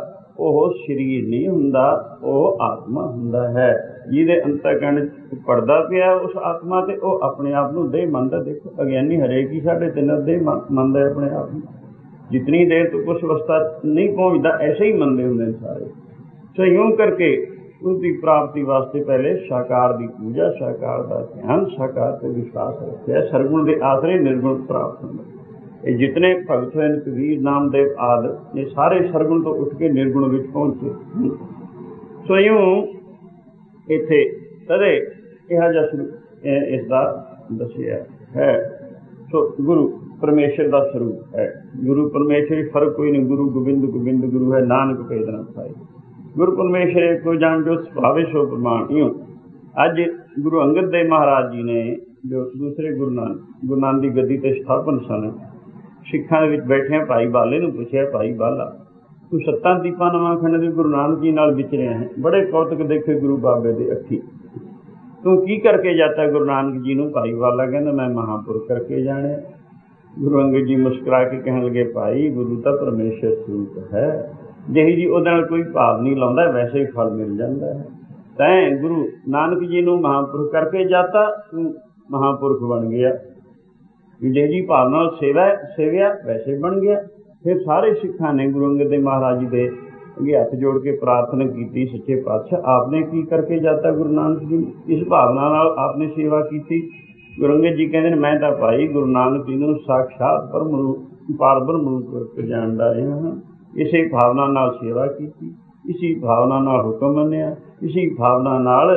वो शरीर नहीं हुंदा, वो आत्मा हुंदा है, जिहदे अंतःकरण पड़दा पिया उस आत्मा ते वो अपने आप नूं देह मनदा। देखो अज्ञानी हरेक ही साढ़े तीन देह मनदा है अपने आप में, जितनी देर तो कुछ अवस्था नहीं पहुँचता ऐसे ही मनते होंगे सारे। सो यूँ करके उसकी प्राप्ति वास्ते पहले साकार की पूजा, साकार का ध्यान, साकार पर विश्वास रखा, सरगुण के आसरे निर्गुण प्राप्त होंगे। ये जितने भगत हैं कबीर नामदेव आदि, ये सारे सरगुण तो उठ के निर्गुण में पहुँचे। सो यूँ इत्थे तदे यह जिहा इसका दसिया है। सो गुरु परमेश्वर का स्वरूप है, गुरु परमेश्वर फर्क कोई नहीं, गुरु गोबिंद गोबिंद गुरु है, नानक भेद न पाए। गुरु परमेश्वर को जान जो सुभावे सो प्रमाण। यूँ अज गुरु अंगद देव महाराज जी ने जो दूसरे गुरु नानक की गद्दी ते स्थापन सन, सिखां दे विच बैठे भाई बाले नूं पुछया, भाई बाला तू 7 दीपां नवांखंड दे गुरु नानक जी नाल विचरिया है, बड़े कौतक देखे गुरु बाबे दे अखी, तू की करके जाता गुरु नानक जी नूं? भाई बाला कहंदा मैं महापुर करके जाने। गुरु अंगद जी मुस्कुरा के कहण लगे, भाई गुरु तो परमेश्वर स्वरूप है, ਜਿਹੀ जी ਉਹਦੇ ਨਾਲ कोई भाव नहीं लाउंदा वैसे ही फल मिल जाता है। तैं गुरु नानक जी नूं महापुरख करके जाता, तू महापुरख बन गया। ਜਿਹੋ जी भाव नाल सेविया वैसे बन गया। फिर सारे सिखां ने गुरु अंगद देव महाराज जी दे अगे हथ जोड़ के प्रार्थना की, सच्चे पातशाह आपने की करके जाता गुरु नानक जी, इस भावना नाल आपने सेवा की। गुरु अंगद जी कहते मैं तो भाई गुरु नानक जी नूं साक्षात पारब्रह्म रूप जानदा रहा हाँ। इसे भावना नाल सेवा की, इसी भावना नाल हुक्म मन्निया, इसी भावना नाल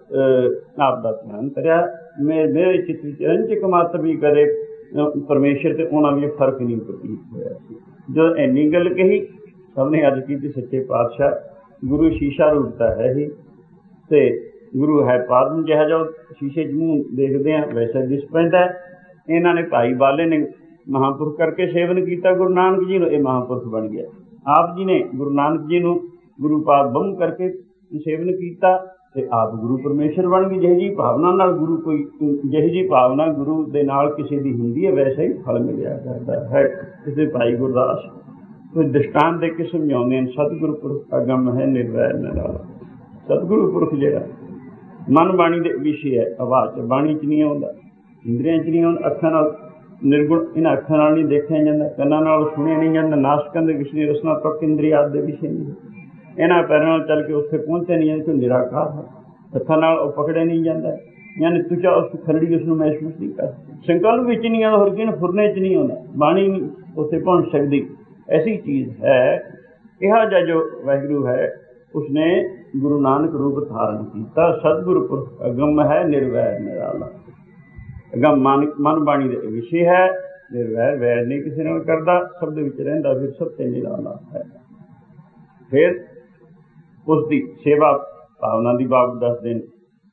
आप दा ध्यान करिया। मेरे चित्त विच रंजक मत भी कदे परमेश्वर ते उन्हां भी फर्क नहीं प्रतीत होया। जो इन्नी गल कही सबने अज की सच्चे पातशाह गुरु शीशा रूप तो है ही, ते गुरु है पारब्रह्म। जिहा जो शीशे च मूँह देखते हैं वैसा दिस पैंदा। इन्हां ने भाई बाले ने महापुरख करके सेवन किया गुरु नानक जी नूं, ये महापुरख बन गया। आप जी ने गुरु नानक जी नूं गुरु पारब्रह्म करके सेवन किया ते आप गुरु परमेश्वर बन गए। ਜਿਹੋ जी भावना नाल गुरु कोई ਜਿਹੋ जी भावना गुरु दे नाल किसी दी हुंदी है वैसा ही फल मिलिया करता है। किसी भाई गुरदास कोई दृष्टांत दे के समझाउंदे हैं, सतगुरु पुरख अगम है निर्वैर निराला। सतगुरु पुरख जिहड़ा मन बाणी दे विषय है, आवाज़ च बाणी च नहीं आउंदा, इंद्रियां च नहीं आउंदा, अखां नाल निर्गुण इन्हां अखां नाल नहीं देखिया जांदा, कंनां नाल सुणिया नहीं जांदा, नासकां दे विषय रसना त्वक इंद्रिय आदि दे विषय नहीं, इन्हां पैरां नाल चल के उत्थे पहुंचे नहीं जांदे। कोई निराकार है, हत्थां नाल ਉਹ पकड़िया नहीं जाता, यानी तुझा उस खरड़ी उसनूं महसूस नहीं कर, संकल्प विच नहीं आउंदा, होर किहने फुरने च नहीं आउंदा, बाणी उत्थे पहुंच सकदी। ऐसी चीज़ है। इहा जिहा जो वाहिगुरू है उसने गुरु नानक रूप धारण किया। सतगुरु पुरख अगम है निर्वैर निराला। अगम मन बाणी दे विषय है, निर्वैर वैर नहीं किसी नाल करदा, सब दे विच रहिंदा, फिर सब ते निराला है। फिर उसकी सेवा भावना की बात दसदे ने,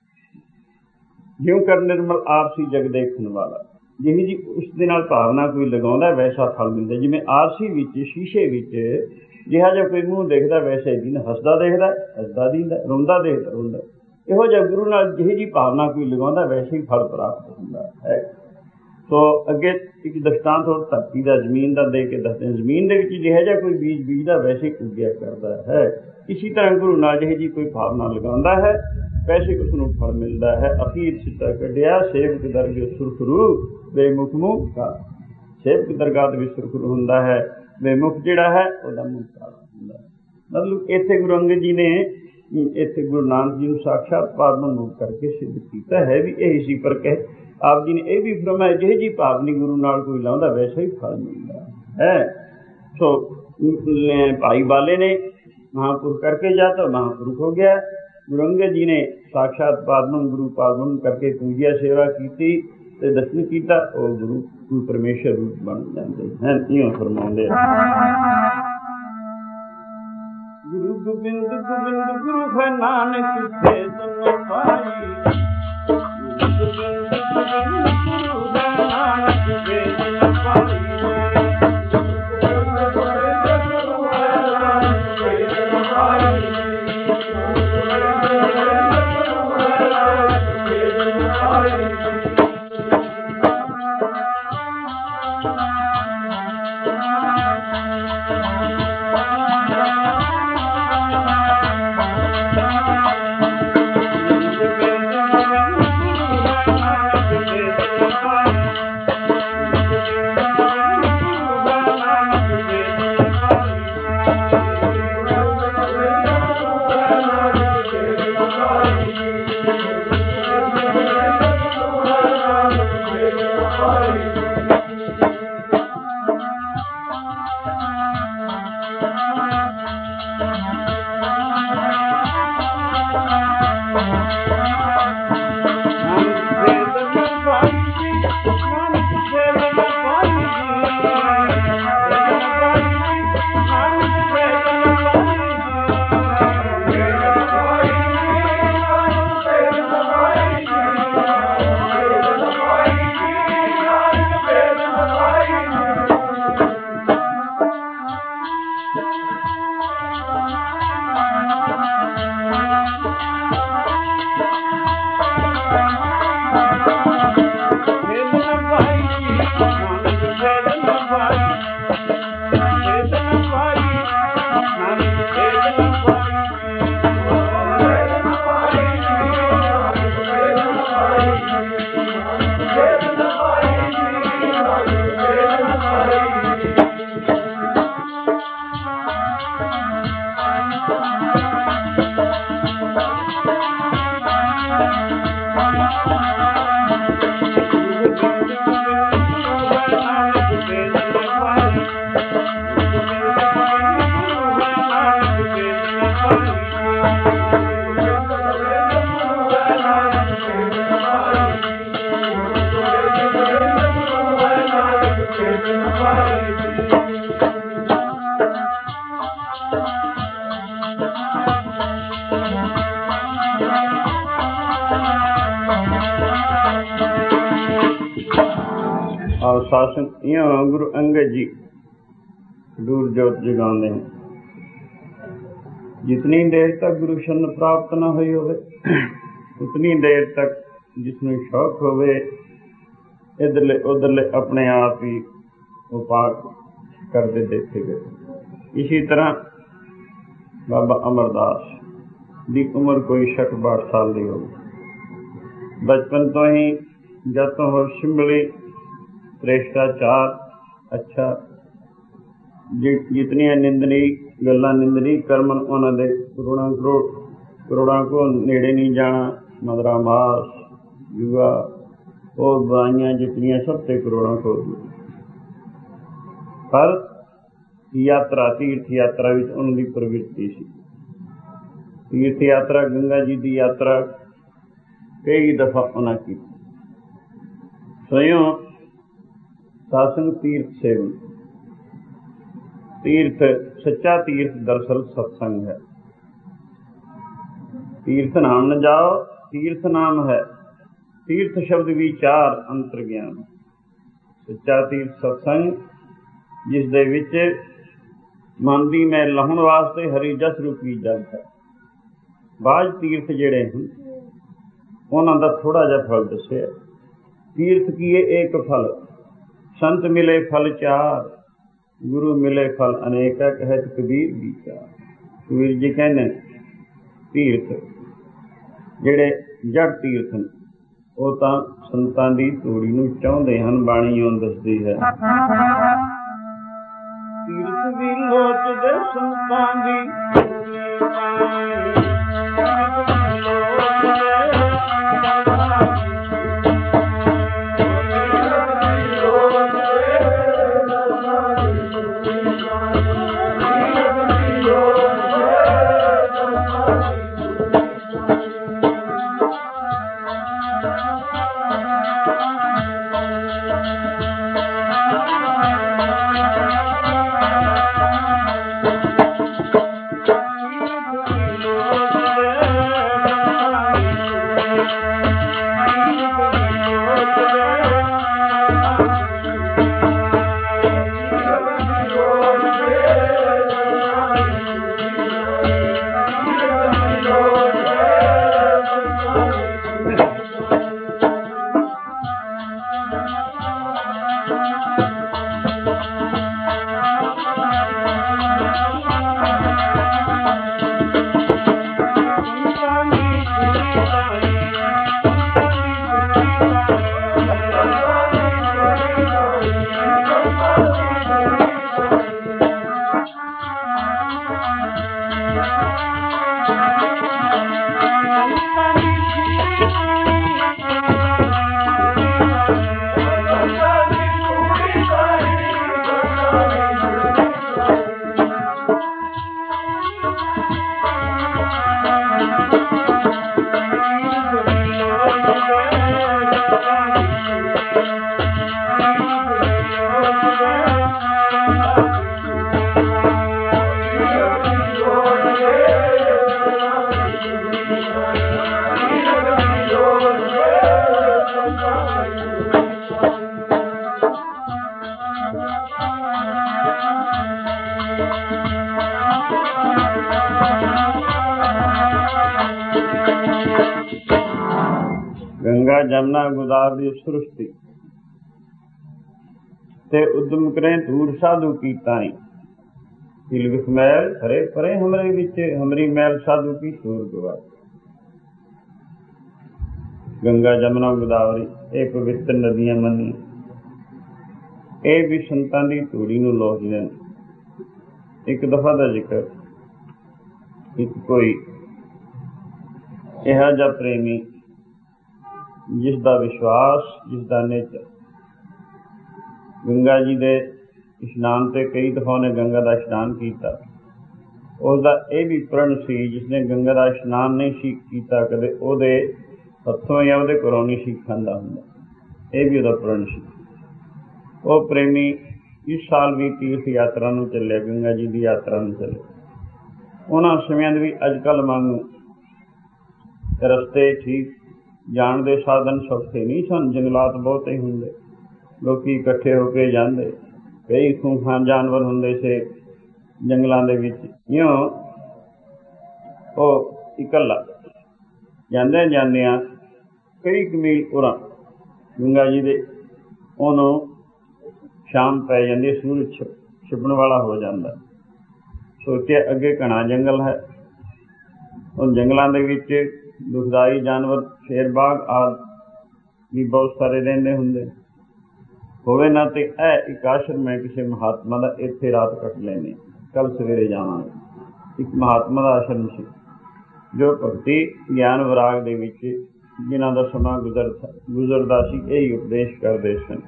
ज्यों कर निर्मल आरसी जग देखण वाला। ਜਿਹੋ जी उस दे नाल भावना कोई लगाउंदा वैसा फल मिलदा। जिवें आरसी विच शीशे विच जिहा जिहा कोई मूँह देखदा वैसा ही दींदा, हसदा देखदा हसदा दींदा, रोंदा देखदा रोंदा। इहो जिहा गुरु नाल ਜਿਹੋ जी भावना कोई लगाउंदा वैसे ही फल प्राप्त हुंदा है। सो अगे एक दृष्टांत होर धरती का जमीन का दे के दसदे, जमीन दे विच जिहा जिहा कोई बीज बीजदा वैसे ही उग्गिया करदा है। इसी तरह गुरु नाल ਜਿਹੋ जी कोई भावना लगाउंदा है वैसे उसनूं फल मिलता है। अखीर सिੱਟਾ कढ़िया सेवक दरगे सुरखरू बेमुख मूँह का। सेवक दरगाह भी सुरखरू हुंदा है, बेमुख जिहड़ा है उसदा मूँह काला हुंदा है। मतलब इत्थे गुरु अंगद जी ने इत्थे गुरु नानक जी नूं साक्षात पारब्रह्म रूप करके सिद्ध किया है भी यही सी। पर कह आप जी ने यह भी फरमाया ਜਿਹੋ जी भावनी गुरु नाल कोई लाउंदा वैसा ही फल मिलता है। सो भाई बाले ने महापुरख करके जाता महापुरख हो गया। गुरु अंगद जी ने साक्षात पारब्रह्म गुरु पारब्रह्म करके पूजिया सेवा की ते दर्शन किया, और गुरु परमेश्वर रूप बन जाते हैं। इयों फरमाउंदे गुरु गोबिंद गोबिंद गुरु है नानक से जन पाई। गुरु गोबिंद गोबिंद गुरु है नानक से जन पाई। और शासन इं गुरु अंगद जी दूर जोत जगाते हैं। जितनी देर तक गुरु शरण प्राप्त न हुई होवे उतनी देर तक जिसनों शौक होवे इधरले उधरले अपने आप ही उपाय करते देखे गए। इसी तरह बाबा अमरदास की उम्र कोई 60-62 साल की होगी। बचपन तो ही जब तो हो शिमली भ्रष्टाचार अच्छा जितनी निंदनी गल्लां निंदनी कर्मन उन्होंने करोड़ों को नेड़े नहीं जाना। मदरा मास युवा और बुराइयां जितनियां सब ते करोड़ों को। पर यात्रा तीर्थ यात्रा विच उन्होंने प्रवृत्ति सी। तीर्थ यात्रा गंगा जी की यात्रा कई दफा उन्हें की। स्वयं शासन तीर्थ सेवन तीर्थ सच्चा तीर्थ दरअसल सत्संग है। तीर्थ नाम न जाओ तीर्थ नाम है। तीर्थ शब्द विचार अंतर ज्ञान। सच्चा तीर्थ सत्संग जिस दे विच मन दी मैल लाहुण वास्ते हरि जस रूपी जग है। बाज तीर्थ जिहड़े हैं उन्हां दा थोड़ा जिहा फल दस्सिआ। तीर्थ की एक फल संत मिले फल चार गुरु मिले फल अनेक कहत कबीर विचार। कबीर जी कहते तीर्थ जिहड़े जड़ तीर्थ ने वो तां संतां दी तूड़ी नूं चाहुंदे हन। बाणी इउं दसदी है तीर्थ भी लोचदे संतां दी गंगा जमुना गोदावरी सृष्टि ते उद्यम करें दूर साधु की ताई। तिलविख मैल हरे परे हमरे विच हमरी मैल साधु की सूर गवाए। गंगा जमुना गोदावरी ये पवित्र नदियां मनी, ये भी संतां दी धूड़ी नूं लोचदे ने। एक दफा का जिक्र, एक कोई इहा जिहा प्रेमी जिसका विश्वास, जिसका नित गंगा जी के इशनान से कई दफा उन्हें गंगा का इशनान किया, उसका यह भी प्रण सी जिसने गंगा का इशनान नहीं सी किया कदे उहदे हथों या उहदे घरों नहीं सी खांदा हुंदा, यह भी उहदा प्रण सी। वो प्रेमी इस साल भी तीर्थ यात्रा नूं चले, गंगा जी की यात्रा नूं चले। उन्हां समयां दे भी अजकल वांगू रस्ते ठीक जाण दे साधन सौखे नहीं सन, जंगलात बहुत ही हुंदे, लोग इकट्ठे होके जाते, कई खूंखान जानवर होंदे से जंगलों के विच। इयों वो इकल्ला जांदे जांदियां कई मील उरां गंगा जी दे ओनों शाम पै जाती, सूरज छिपण वाला हो जाता। सोचे अगे घना जंगल है, उन जंगलों के विच दुखदाई जानवर शेर बाघ आदि भी बहुत सारे रहिंदे हुंदे। होवे ना तो एक आश्रम है किसी महात्मा का, इत्थे रात कट लेने, कल सवेरे जावांगे। एक महात्मा का आश्रम से जो भगती ज्ञान विराग दे विच जिन्हां दा समा गुजरदा सी, यही उपदेश करदे सन।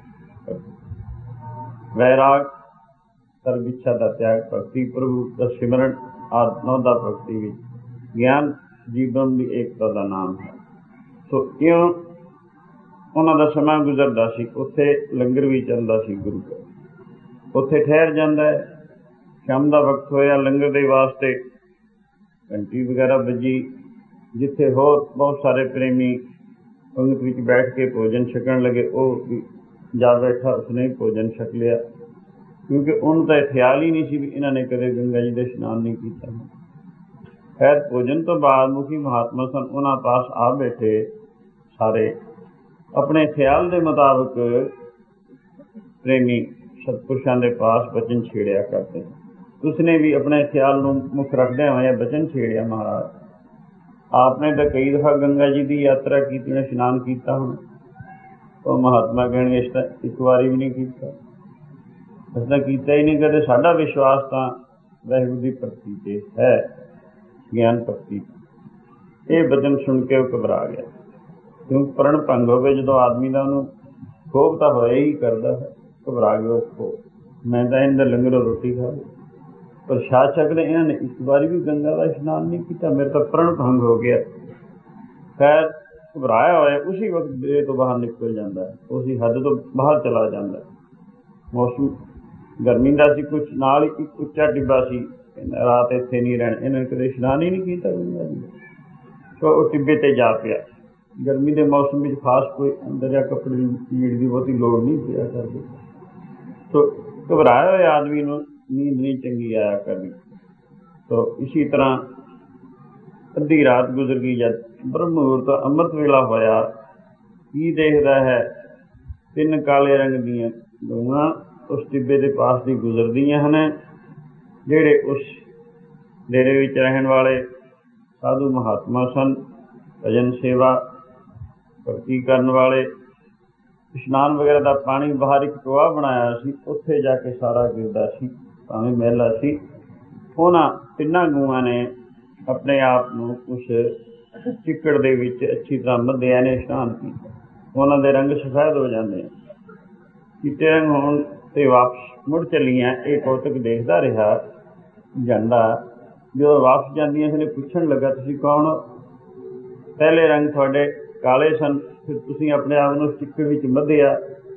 वैराग, सर्ब इच्छा का त्याग, भगती प्रभु का सिमरन आदि नौदा भगती विच ज्ञान जीवन की एकता का नाम है। तो इयों उन्हां दा समा गुजरदा सी, उत्थे लंगर भी चलदा सी गुरु का, उत्थे ठहर जांदा है। शाम का वक्त होया, लंगर के वास्ते घंटी वगैरह बजी, जिथे होर बहुत सारे प्रेमी पंगत विच बैठ के भोजन छकन लगे, वो जा बैठा, उसने भोजन छक लिया, क्योंकि उन्होंने तो ख्याल ही नहीं सी भी इन्होंने कदे गंगा जी का स्नान नहीं किया। खैर भोजन तो बाद मुखी महात्मा सन, उन्होंने पास आ बैठे सारे अपने ख्याल के मुताबिक प्रेमी सतपुरुषों के पास वचन छेड़िया करते। उसने भी अपने ख्याल को मुख रखदे हुए वचन छेड़िया, महाराज आपने तो कई दफा गंगा जी की यात्रा की, स्नान किया होना। तो महात्मा कहने इस एक बार भी नहीं किया, असदा किया ही नहीं कदे। साडा विश्वास तो वाहिगुरू की भगती ते है, ज्ञान भगती। ये वचन सुन के वो घबरा गया, क्योंकि प्रण भंग हो जो आदमी का उन्होंने खोभ तो होया ही करता है। घबरा गया खो, मैं तो इन्हें लंगरों रोटी खा ली, प्रसाद छकने इन्होंने एक बार भी गंगा का स्नान नहीं किया, मेरा तो प्रण भंग हो गया। खैर घबराया होया उसी वक्त बेरे तो बाहर निकल जाता है, उसी हद तो बाहर चला जाता है। मौसम गर्मी का सी, कुछ नाल ही एक उच्चा टिब्बा सी, रात इत्थे नहीं रहना, इन्होंने कदे स्नान ही नहीं किया गंगा जी। तो वह टिब्बे ते जा पिया। गर्मी के मौसम में खास कोई अंदर या कपड़े लीड़ की बहुती लोड़ नहीं पिया करती। तो घबराया हुए आदमी को नींद नहीं चंगी आया करनी। तो इसी तरह अद्धी रात गुजर गई, जब ब्रह्म मुहूर्त अमृत वेला होया, की देखता है 3 काले रंग दीयां गऊआं उस टिब्बे के पास दी गुजरदियां हैं। जेड़े उस डेरे विच रहन वाले साधु महात्मा सन, भजन सेवा भगती करन वाले, स्नान वगैरह का पानी बाहर एक टोआ बनाया सी, उत्थे जाके सारा गिरदा सी, भावें मैला सी। उन्हां 3 गऊआं ने अपने आप को उस चिक्कड़ दे विच अच्छी तरह मध्या ने स्नान किया। उन्हां दे रंग सफेद हो जाते हैं, चिट्टे रंग होने ते वापस मुड़ चलियां। ये कौतक देखता रहा झंडा, जो वापस जांदियां इसने पुछण लगा, तुसीं कौन हो? पहले रंग थोड़े काले सन, फिर तुसीं अपने आप को चिक्कड़ विच मध्या,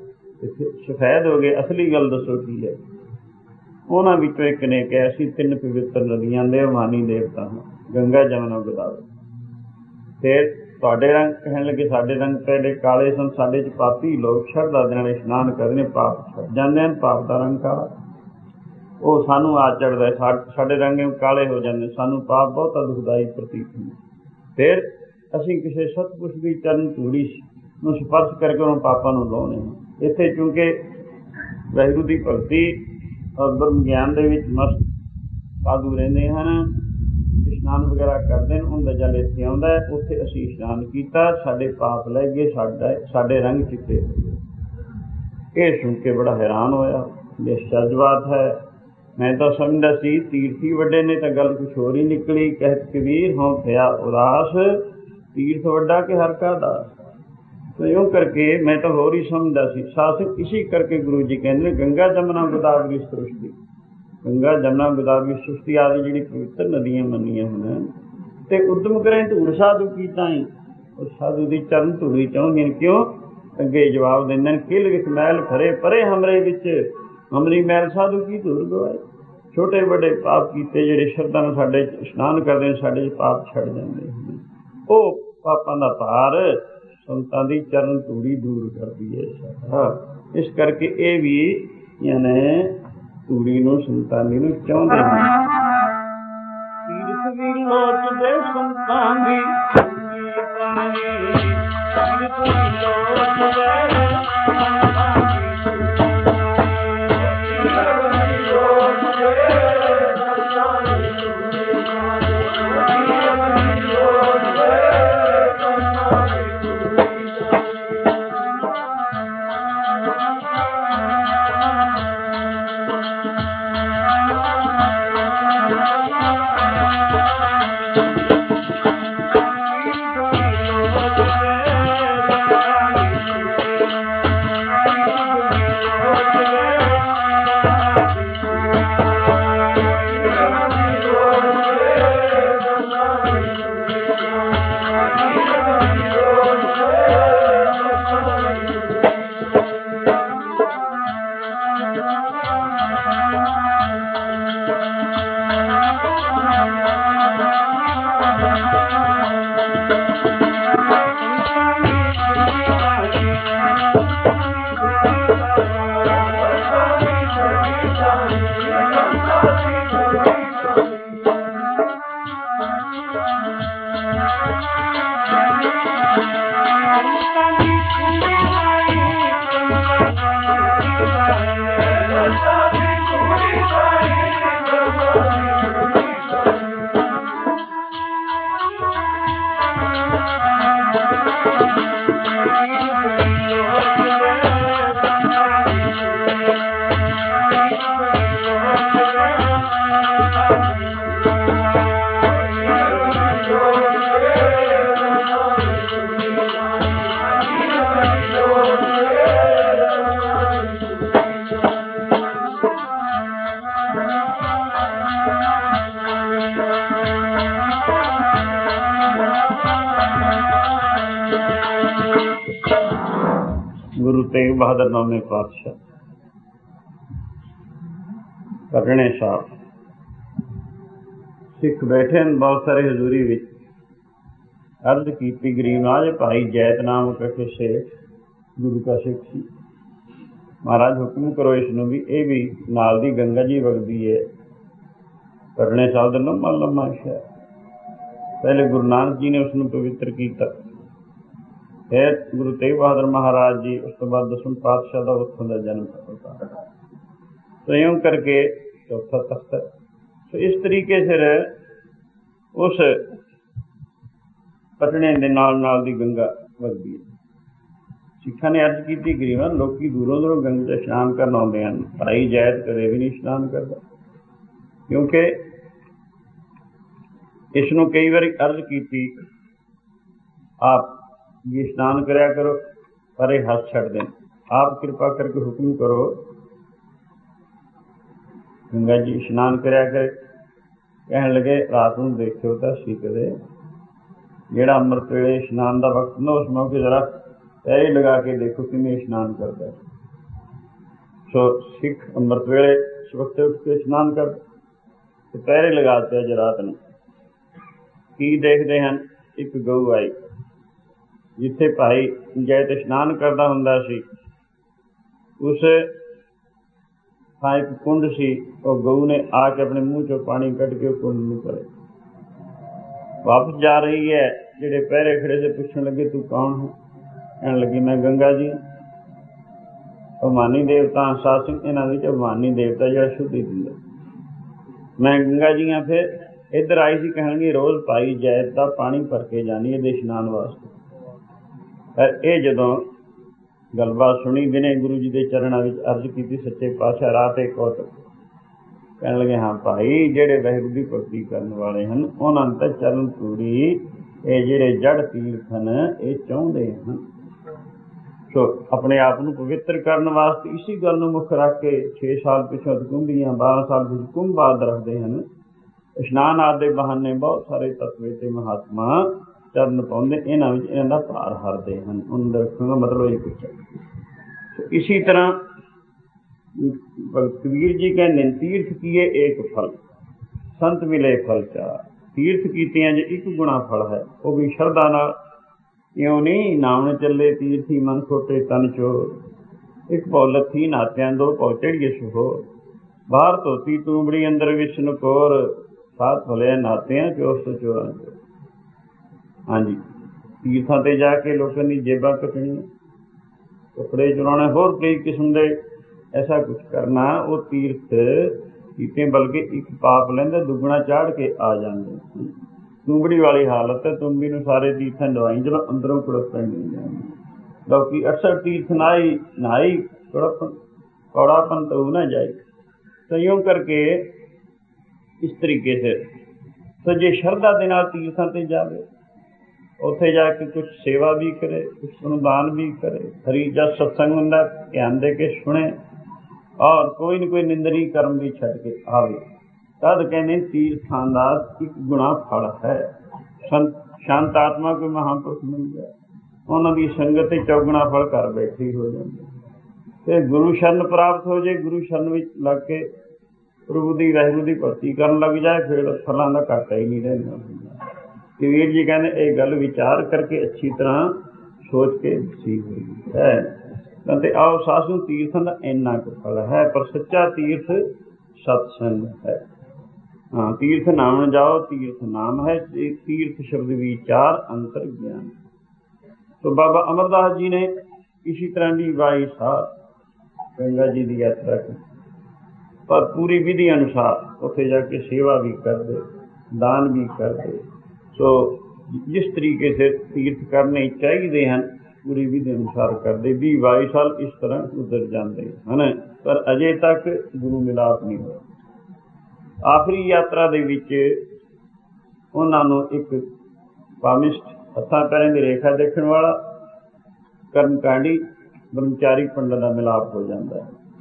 सफेद हो गए, असली गल दसो की है? उन्हां विचों एक ने कहा, असीं 3 पवित्र नदियां दे मानी देवता हां, गंगा जमुना गोदावरी। फिर तुहाडे रंग कहण लगे, साडे रंग पहले काले सन, साडे च पापी लोग शरधा दे नाल स्नान करदे, पाप छड्ड जांदे हन, पाप दा रंग काला, वो सानू आ चढ़दा है, साडे रंग काले हो जाते, सानू पाप बहुत दुखदाई प्रतीत होंदा। फिर असीं किसी सतपुरुष की चरण धूड़ी नूं स्पर्श करके उन्होंने पापां नूं लाउणे हैं। इत्थे चूंकि वाहिगुरू की भगती और ब्रह्म ज्ञान दे विच मस्त साधु रहिंदे हन, ਇਸ਼ਨਾਨ ਵਗੈਰਾ ਕਰਦੇ ਨੇ, ਉਹਦਾ ਜਲ ਇੱਥੇ ਆਉਂਦਾ ਹੈ। ਉੱਥੇ ਅਸੀਂ ਇਸ਼ਨਾਨ ਕੀਤਾ, ਸਾਡੇ ਪਾਪ ਲੈ ਗਏ, ਸਾਡੇ ਰੰਗ ਚਿੱਟੇ ਹੋ ਗਏ। ਇਹ ਸੁਣ ਕੇ ਬੜਾ ਹੈਰਾਨ ਹੋਇਆ, ਇਹ ਸੱਚ ਬਾਤ ਹੈ। ਮੈਂ ਤਾਂ ਸਮਝਦਾ ਸੀ ਤੀਰਥੀ ਵੱਡੇ ਨੇ, ਤਾਂ ਗੱਲ ਕੁਛ ਹੋਰ ਹੀ ਨਿਕਲੀ। ਕਹਿਤ ਕਬੀਰ ਹੋਂ ਪਿਆ ਉਦਾਸ, ਤੀਰਥ ਵੱਡਾ ਕਿ ਹਰ ਕਾ ਦਾਸ। तो यूँ करके मैं तो होर ही समझदा सी। शासन इसी करके गुरु जी कहते हैं गंगा जमुना गोदावरी सृष्टि, गंगा जमुना गोदावरी सृष्टि आदि जी पवित्र नदियाँ मनिया हैं। तो उद्यम करें धूड़ साधु की ताई, और साधु की चरण धूड़ी चाहते हैं। क्यों? अगे जवाब देंगे किल विच मैल भरे परे हमरे विच, हमरी मैल साधु की धूड़ गवाए। छोटे बड़े पाप किए ਜਿਹੜੇ ਸ਼ਰਧਾ ਨਾਲ ਸਾਡੇ ਇਸ਼ਨਾਨ ਕਰਦੇ ਨੇ, ਸਾਡੇ ਪਾਪ ਛੱਡ ਜਾਂਦੇ ਹਨ। ਉਹ ਪਾਪਾਂ ਦਾ ਭਾਰ ਸੰਤਾਂ ਦੀ ਚਰਨ ਧੂੜੀ ਦੂਰ ਕਰਦੀ ਹੈ ਸਾਡਾ। ਇਸ ਕਰਕੇ ਇਹ ਵੀ ਯਾਨੀ ਧੂੜੀ ਨੂੰ ਸੰਤਾਨੀ ਨੂੰ ਚਾਹੁੰਦੇ ਹਨ। ਤੀਰਥ ਵੀ ਲੋਚਦੇ ਸੰਤਾਂ ਦੀ ਤੀਰਥ ਵੀ ਲੋਚਦੇ गुरु तेग बहादुर नामे पातशाह पटने साहब सिख बैठे हैं बहुत सारे हजूरी विच। अर्ज की गरीब नाज भाई जैत नाम कके सेठ गुरु का सिख सी। महाराज हुक्म करो इसनूं भी, ये भी नाल दी गंगा जी वगदी है। पटने साहब दा लम्मा लम्मा शहर, पहले गुरु नानक जी ने उसनूं पवित्र किया, फिर गुरु तेग बहादुर महाराज जी, उस तो बाद 10वें पातशाह का उत्थों का जन्म होता। तो यूँ करके चौथा तख्त। तो इस तरीके से उस पटने के नाल नाल दी गंगा वगदी है। सिखा ने अर्ज की गरीबन लोग दूरों दूरों गंगा स्नान करन आउंदे हन। भाई जैत कदे भी नहीं स्नान करता, क्योंकि इसनूं कई बार अर्ज की आप ये स्नान कराया करो, पर हाथ छड़ दें। आप कृपा करके हुक्म करो गंगा जी स्नान कराया करे। कह लगे रात को देखो तो सी कदे जेड़ा अमृत वेले स्नान का वक्त ना, उस मौके जरा पैरे लगा के देखो कि स्नान करता है। सो सिख अमृत वेले वक्त उठ के स्नान कर तो पैरे लगाते हैं रात ने। की देखते हैं एक गऊ आई जिथे भाई जैत स्नान करता हुंदा सी, उस एक कुंड सी, और गऊ ने आके अपने मुँह चो पानी कट के कुंड में करे। वापस जा रही है, जेडे पहरे खड़े से पूछने लगे तू कौन है? कहने लगी मैं गंगा जी। अभिमानी देवता शासन इन्हों अभिमानी देवता जो शुद्धि दिंदा, मैं गंगा जी हाँ। फिर ਇੱਧਰ ਆਈ ਸੀ, ਕਹਿਣਗੇ ਰੋਜ਼ ਭਾਈ ਜੈਤ ਦਾ ਪਾਣੀ ਭਰ ਕੇ ਜਾਣੀ ਇਹਦੇ ਇਸ਼ਨਾਨ ਵਾਸਤੇ। ਪਰ ਇਹ ਜਦੋਂ ਗੱਲਬਾਤ ਸੁਣੀ, ਦਿਨੇ ਗੁਰੂ ਜੀ ਦੇ ਚਰਨਾਂ ਵਿੱਚ ਅਰਜ਼ ਕੀਤੀ, ਸੱਚੇ ਪਾਤਸ਼ਾਹ ਰਾਹ ਤੇ ਕੌਤਕ। ਕਹਿਣ ਲੱਗੇ ਹਾਂ ਭਾਈ, ਜਿਹੜੇ ਵਾਹਿਗੁਰੂ ਦੀ ਭਗਤੀ ਕਰਨ ਵਾਲੇ ਹਨ ਉਹਨਾਂ ਨੂੰ ਤਾਂ ਚਰਨ ਧੂੜੀ ਇਹ ਜਿਹੜੇ ਜੜ ਤੀਰਥ ਹਨ ਇਹ ਚਾਹੁੰਦੇ ਹਨ। ਸੋ ਆਪਣੇ ਆਪ ਨੂੰ ਪਵਿੱਤਰ ਕਰਨ ਵਾਸਤੇ ਇਸੀ ਗੱਲ ਨੂੰ ਮੁੱਖ ਰੱਖ ਕੇ 6 ਸਾਲ ਪਿੱਛੋਂ ਕੁੰਭੀਆਂ, 12 ਸਾਲ ਪਿੱਛੋਂ ਕੁੰਭ ਆਦਿ ਰੱਖਦੇ ਹਨ। ਇਸ਼ਨਾਨ ਆਦਿ ਦੇ ਬਹਾਨੇ ਬਹੁਤ ਸਾਰੇ ਤਤਵੇ ਤੇ ਮਹਾਤਮਾ ਚਰਨ ਪਾਉਂਦੇ, ਇਹਨਾਂ ਵਿੱਚ ਇਹਨਾਂ ਦਾ ਭਾਰ ਹਰਦੇ ਹਨ। ਉਹਨਾਂ ਦਾ ਰੱਖਣ ਦਾ ਮਤਲਬ ਇਹ ਕੁਛ ਹੈ। ਇਸੀ ਤਰ੍ਹਾਂ ਭਗਤ ਕਬੀਰ ਜੀ ਕਹਿੰਦੇ ਤੀਰਥ ਕੀਏ ਏਕ ਫਲ, ਸੰਤ ਮਿਲੇ ਫਲ ਚਾਰ। ਤੀਰਥ ਕੀਤਿਆਂ ਜੇ ਇੱਕ ਗੁਣਾ ਫਲ ਹੈ, ਉਹ ਵੀ ਸ਼ਰਧਾ ਨਾਲ। ਇਉਂ ਨਹੀਂ ਨਾਮ ਚੱਲੇ ਤੀਰਥੀ ਮਨ ਖੋਟੇ ਤਨ ਚੋਰ। ਇੱਕ ਭਉ ਲੱਥੀ ਨਾਤਿਆਂ ਦੋ ਭਉ ਚੜੀਏ ਸੁਹੋਰ। ਬਾਹਰ ਧੋਤੀ ਤੂੰਬੜੀ ਅੰਦਰ ਵਿਸ਼ਨ ਕੋਰ। ਸਾਥ ਭਲੇ ਨਾਤਿਆਂ ਚੋਰ ਤੋਂ ਚੋਰਾਂ ਚੋਰ। ਹਾਂਜੀ, ਤੀਰਥਾਂ ਤੇ ਜਾ ਕੇ ਲੋਕਾਂ ਦੀ ਜੇਬਾਂ ਕੱਟਣੀਆਂ, ਕੱਪੜੇ ਚੁਰਾਉਣੇ, ਹੋਰ ਕਈ ਕਿਸਮ ਦੇ ਐਸਾ ਕੁਛ ਕਰਨਾ, ਉਹ ਤੀਰਥ ਕੀਤੇ ਬਲਕਿ ਇੱਕ ਪਾਪ ਲੈਂਦੇ ਦੁੱਗਣਾ ਚਾੜ ਕੇ ਆ ਜਾਂਦੇ। ਤੂੰਬੜੀ ਵਾਲੀ ਹਾਲਤ ਹੈ, ਤੁੰਬੀ ਨੂੰ ਸਾਰੇ ਤੀਰਥਾਂ ਦਵਾਈ ਜਦੋਂ ਅੰਦਰੋਂ ਕੁੜਪਣ ਨਹੀਂ ਜਾਂਦੀ। ਲੋਕੀ 68 ਤੀਰਥ ਨਹਾਈ ਕੁੜਪਣ ਕੌੜਾਪਨ तो न जाए। तो यूँ करके इस तरीके से तो जे शरधा के नाल तीर्थां ते जावे, उत्थे जाके कुछ सेवा भी करे, कुछ अनुदान भी करे, हरी जस सत्संग हुंदा ध्यान दे के सुने और कोई न कोई निंदरी कर्म भी छड्ड के आवे। तद कहने तीर्थां दा एक गुणा फल है। शांत आत्मा कोई महापुरुष मिल जाए, उन्हां दी संगत ते चौगुणा फल घर बैठे ही हो जाए। ਤੇ ਗੁਰੂ ਸ਼ਰਨ ਪ੍ਰਾਪਤ ਹੋ ਜੇ, ਗੁਰੂ ਸ਼ਰਨ ਵਿੱਚ ਲੱਗ ਕੇ ਪ੍ਰਭੂ ਦੀ ਵਾਹਿਗੁਰੂ ਦੀ ਭਗਤੀ ਕਰਨ ਲੱਗ ਜਾਏ, ਫਿਰ ਫਲਾਂ ਦਾ ਘਾਟਾ ਹੀ ਨਹੀਂ ਰਹਿੰਦਾ। ਕਬੀਰ ਜੀ ਕਹਿੰਦੇ ਇਹ ਗੱਲ ਵਿਚਾਰ ਕਰਕੇ ਅੱਛੀ ਤਰ੍ਹਾਂ ਸੋਚ ਕੇ ਦੱਸੀ ਹੋਈ ਹੈ। ਕਹਿੰਦੇ ਆਓ ਸਾਸੂ ਤੀਰਥਾਂ ਦਾ ਇੰਨਾ ਕੁ ਫਲ ਹੈ, ਪਰ ਸੱਚਾ ਤੀਰਥ ਸਤਸੰਗ ਹੈ। ਹਾਂ, ਤੀਰਥ ਨਾਮ ਜਾਓ, ਤੀਰਥ ਨਾਮ ਹੈ, ਤੀਰਥ ਸ਼ਬਦ ਵਿਚਾਰ ਅੰਤਰ ਗਿਆਨ। तो बाबा अमरदास जी ने इसी तरह की 22 साल गंगा जी की यात्रा की, पर पूरी विधि अनुसार उत्थे जाके सेवा भी करते, दान भी करते। सो जिस तरीके से तीर्थ करने चाहिए हैं पूरी विधि अनुसार करते। 22 साल इस तरह गुजर जाते हैं, पर अजे तक गुरु मिलाप नहीं होया। आखिरी यात्रा दे विच उन्हां नूं एक पामिस्ट हत्थां पैरां दी रेखा देखण वाला कर्मकांडी ब्रह्मचारी पंडित का मिलाप हो जाता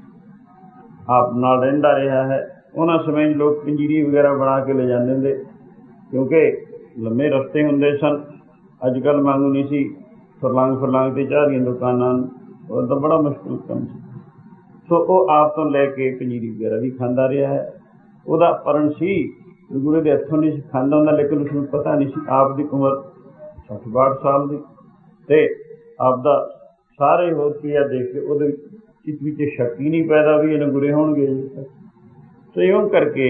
है। आप नाल रहिंदा रहा है। उन्हां समय लोग पंजीरी वगैरह बना के ले जाते होंदे, क्योंकि लम्मे रस्ते होंदे सन। अजकल वांगू नहीं सी फरलांग ते चाह दीआं दुकानां, और तो बड़ा मुश्किल काम सी। सो वो आप तो लैके पंजीरी वगैरह भी खांदा रहा है। ਉਹਦਾ ਪਰਨ ਸੀ ਗੁਰੂ ਦੇ ਹੱਥੋਂ ਨਹੀਂ ਸੀ ਖਾਂਦਾ ਹੁੰਦਾ, ਲੇਕਿਨ ਉਸਨੂੰ ਪਤਾ ਨਹੀਂ ਸੀ ਆਪ ਦੀ ਉਮਰ 60-62 ਸਾਲ ਦੀ, ਤੇ ਆਪਦਾ ਸਾਰੇ ਹੋਰ ਕੀਆ ਦੇਖ ਕੇ ਉਹਦੇ ਚਿੱਤ ਵਿੱਚ ਸ਼ੱਕ ਹੀ ਨਹੀਂ ਪੈਦਾ ਵੀ ਇਹਨੇ ਗੁਰੇ ਹੋਣਗੇ। ਸੋ ਇਉਂ ਕਰਕੇ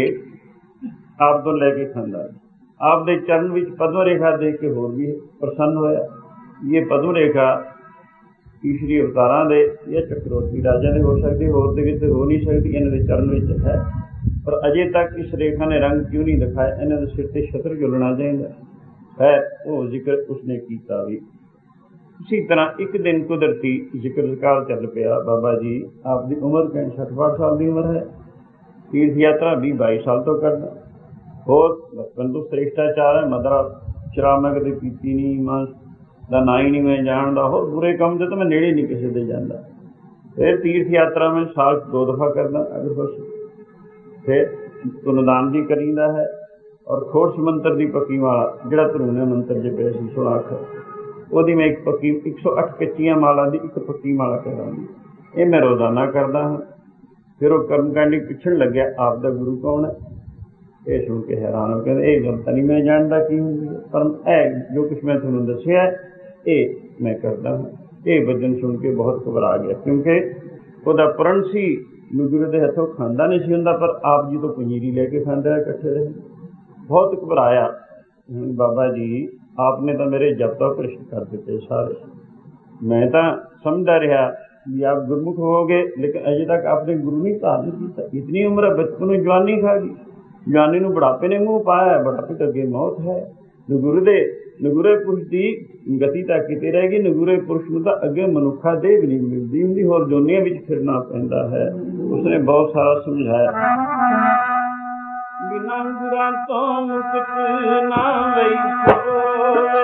ਆਪ ਤੋਂ ਲੈ ਕੇ ਖਾਂਦਾ। ਆਪ ਦੇ ਚਰਨ ਵਿੱਚ ਪਦਮ ਰੇਖਾ ਦੇਖ ਕੇ ਹੋਰ ਵੀ ਪ੍ਰਸੰਨ ਹੋਇਆ। ਇਹ ਪਦਮ ਰੇਖਾ ਈਸ਼ਵਰੀ ਅਵਤਾਰਾਂ ਦੇ ਜਾਂ ਚੱਕਰਵਰਤੀ ਰਾਜਿਆਂ ਦੇ ਹੋ ਸਕਦੀ, ਹੋਰ ਦੇ ਵਿੱਚ ਹੋ ਨਹੀਂ ਸਕਦੀ, ਇਹਨਾਂ ਦੇ ਚਰਨ ਵਿੱਚ ਹੈ। पर अजे तक इस रेखा ने रंग क्यों नहीं दिखाया? इन्हों के सिर से छत्र जुलना चाहिए है, वो जिक्र उसने किया भी। इसी तरह एक दिन कुदरती जिक्र कार चल पाया। बाबा जी आपकी उम्र कहीं 60-62 साल की उम्र है, तीर्थ यात्रा 20-22 साल तो करना, होर बचपन तो श्रेष्ठाचार है, मदरा शराब मैं कदे पीती नहीं, मांस का ना ही नहीं मैं जानता, होर बुरे काम से तो मैं नेड़े नहीं किसी दे जाता। फिर तीर्थ यात्रा मैं साल 2 दफ़ा करना, अगर बस फिर पुनदान भी करीदा है। और खोड़ मंत्र की पक्की माला जोड़ा धरूने मंत्र जो पे 16 अखर वो मैं एक पक्की 108 कच्चियां माला की एक पक्की माला कराँगी, ये मैं रोजाना करता हाँ। फिर वो कर्मकांडी पिछड़ लग्या आपका गुरु कौन है, ये सुन के हैरान हो कहते ये गल तो नहीं मैं जानता की होंगी, पर जो कुछ मैं थोड़ा दसिया ये मैं करता हाँ। ये वचन सुन के बहुत घबरा गया, क्योंकि वह प्रण सी गुरु के हथों खांदा नहीं सी हुंदा, पर आप जी तो पंजीरी लेके खांदे इकट्ठे रहे। बहुत घबराया। बाबा जी आपने तो मेरे जब तक प्रश्न कर दिते सारे, मैं तो समझदा रहा भी आप गुरमुख हो गए, लेकिन अजे तक आपने गुरु नहीं धारण किया। इतनी उम्र बचपन में जवानी खा गई, ਗਿਆਨੀ ਨੂੰ ਬੁਢਾਪੇ ਨੇ ਮੂੰਹ ਪਾਇਆ, ਬੁਢਾਪੇ ਤੋਂ ਅੱਗੇ ਮੌਤ ਹੈ। ਨਗੂਰੇ ਪੁਰਸ਼ ਦੀ ਗਤੀ ਤਾਂ ਕਿਤੇ ਰਹਿ ਗਈ, ਨਗੂਰੇ ਪੁਰਸ਼ ਨੂੰ ਤਾਂ ਅੱਗੇ ਮਨੁੱਖਾ ਦੇਹ ਵੀ ਨਹੀਂ ਮਿਲਦੀ ਹੁੰਦੀ, ਹੋਰ ਦੁਨੀਆਂ ਵਿੱਚ ਫਿਰਨਾ ਪੈਂਦਾ ਹੈ। ਉਸਨੇ ਬਹੁਤ ਸਾਰਾ ਸਮਝਾਇਆ। ਬਿਨਾਂ ਗੁਰਾਂ ਤੋਂ ਮੁਕਤ ਨਾ ਵਈ ਹੋਏ,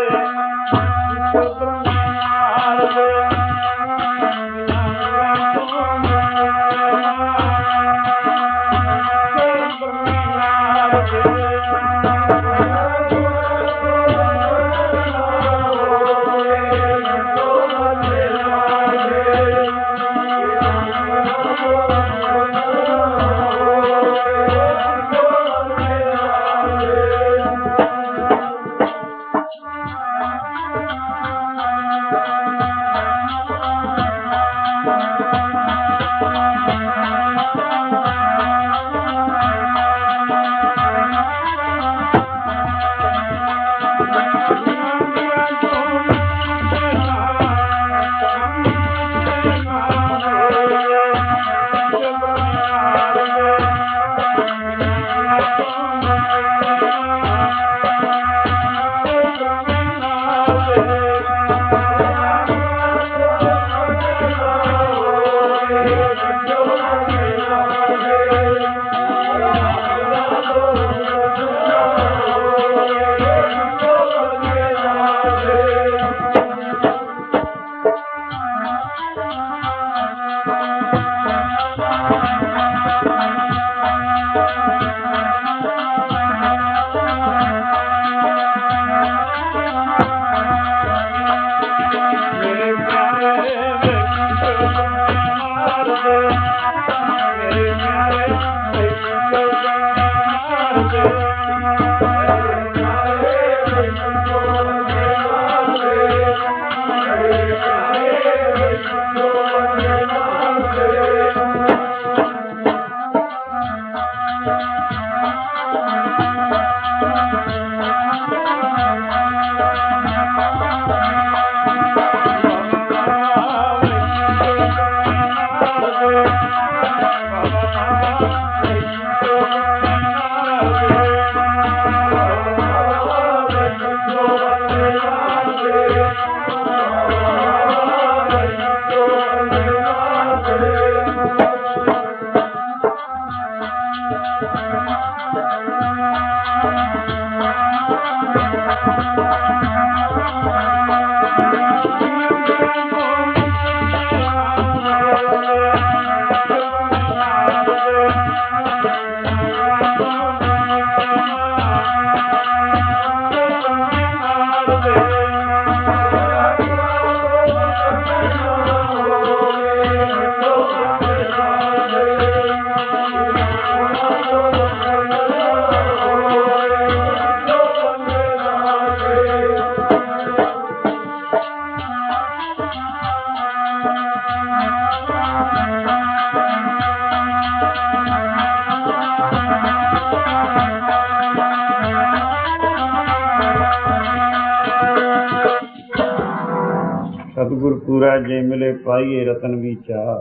ਸਤਿਗੁਰ ਪੂਰਾ ਜੇ ਮਿਲੇ ਪਾਈਏ ਰਤਨ ਵਿਚਾਰ,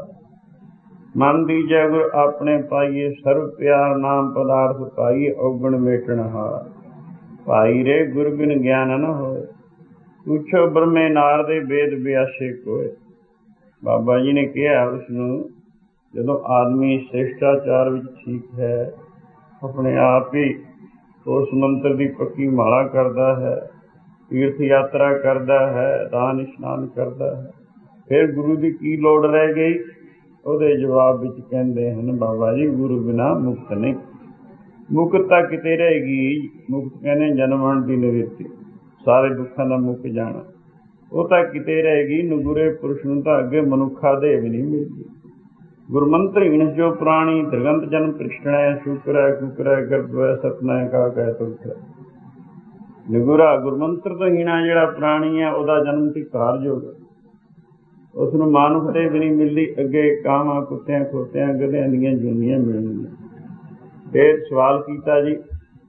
ਮਨ ਦੀਜੈ ਗੁਰ ਆਪਣੇ ਪਾਈਏ, ਸਰਬ ਪਿਆਰ ਨਾਮ ਪਦਾਰਥ ਪਾਈਏ, ਔਗਣ ਮੇਟਣ ਹਾਰ। ਭਾਈ ਰੇ ਗੁਰ ਬਿਨ ਗਿਆਨ ਨ ਹੋਏ, ਪੁੱਛੋ ਬ੍ਰਹਮੇ ਨਾਰਦੇ ਵੇਦ ਵਿਆਸੇ ਕੋਏ। ਬਾਬਾ ਜੀ ਨੇ ਕਿਹਾ ਉਸਨੂੰ, ਜਦੋਂ ਆਦਮੀ ਸ਼ਿਸ਼ਟਾਚਾਰ ਵਿੱਚ ਠੀਕ ਹੈ, ਆਪਣੇ ਆਪ ਹੀ ਉਸ ਮੰਤਰ ਦੀ ਪੱਕੀ ਮਾਲਾ ਕਰਦਾ ਹੈ, ਤੀਰਥ ਯਾਤਰਾ ਕਰਦਾ ਹੈ, ਦਾਨ ਇਸ਼ਨਾਨ ਕਰਦਾ ਹੈ, ਫਿਰ ਗੁਰੂ ਦੀ ਕੀ ਲੋੜ ਰਹਿ ਗਈ? ਉਹਦੇ ਜਵਾਬ ਵਿੱਚ ਕਹਿੰਦੇ ਹਨ ਬਾਬਾ ਜੀ, ਗੁਰੂ ਬਿਨਾਂ ਮੁਕਤ ਨਹੀਂ। ਮੁਕਤ ਤਾਂ ਕਿਤੇ ਰਹੇਗੀ। ਮੁਕਤ ਕਹਿੰਦੇ ਜਨਮਣ ਦੀ ਨਿਵਿਰਤੀ, ਸਾਰੇ ਦੁੱਖਾਂ ਦਾ ਮੁੱਕ ਜਾਣਾ, ਉਹ ਤਾਂ ਕਿਤੇ ਰਹੇਗੀ। ਨਗੂਰੇ ਪੁਰਸ਼ ਨੂੰ ਤਾਂ ਅੱਗੇ ਮਨੁੱਖਾ ਦੇਹ ਵੀ ਨਹੀਂ ਮਿਲਦੀ। ਗੁਰਮੰਤਰ ਹੀਣ ਜੋ ਪ੍ਰਾਣੀ, ਦ੍ਰਿਗੰਤ ਜਨਮ ਪ੍ਰਿਸ਼ਟਣੈ, ਸ਼ੁਕਰੈ ਕੁਕਰੈ ਗਰਦਵੈ ਸਤਨੈ ਕਾ ਕਹਿ ਤੁਲਖੈ। ਨਗੂਰਾ ਗੁਰਮੰਤਰ ਤੋਂ ਹੀਣਾ ਜਿਹੜਾ ਪ੍ਰਾਣੀ ਹੈ, ਉਹਦਾ ਜਨਮ ਤੇ ਕਾਰਜੋਗ, ਉਸ ਨੂੰ ਮਾਨੁਖ ਦੇਹ ਵੀ ਨਹੀਂ ਮਿਲਦੀ, ਅੱਗੇ ਕਾਵਾਂ ਕੁੱਤਿਆਂ ਖੋਤਿਆਂ ਗਧਿਆਂ ਦੀਆਂ ਜੂਨੀਆਂ ਮਿਲਣਗੀਆਂ। ਫਿਰ ਸਵਾਲ ਕੀਤਾ ਜੀ,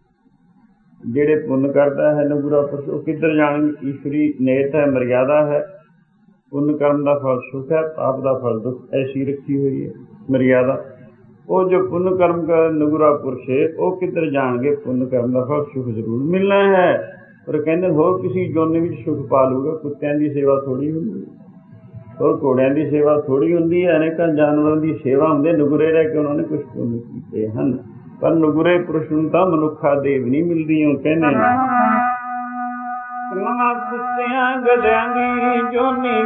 ਜਿਹੜੇ ਪੁੰਨ ਕਰਦਾ ਹੈ ਨਗੂਰਾ ਪੁਰਸ਼, ਉਹ ਕਿੱਧਰ ਜਾਣਗੇ? ਈਸ਼ਵਰੀ ਨੇਤ ਹੈ, ਮਰਿਆਦਾ ਹੈ। ਪੁੰਨ ਕਰਨ ਦਾ ਫਲ ਸੁਖ ਹੈ, ਪਾਪ ਦਾ ਫਲ ਦੁੱਖ, ਐਸੀ ਰੱਖੀ ਹੋਈ ਹੈ ਮਰਿਆਦਾ। वो जो पुण्य कर्म का नुगरा पुरुष है वो किधर जाएंगे, पुण्य कर्म का फल सुख जरूर मिलना है। पर कहते होर किसी जोने में सुख पा लूगा, कुत्तियां की सेवा थोड़ी होंगी और घोड़ियां की सेवा थोड़ी होंगी है, अनेकों जानवरों की सेवा होंगे, नुगरे रह के उन्होंने कुछ पुण्य किए हैं। पर नुगरे पुरुष ਨੂੰ ਤਾਂ ਮਨੁੱਖਾ ਦੇਵ नहीं मिलती। कहने कुत्तियां गधियां की जोनी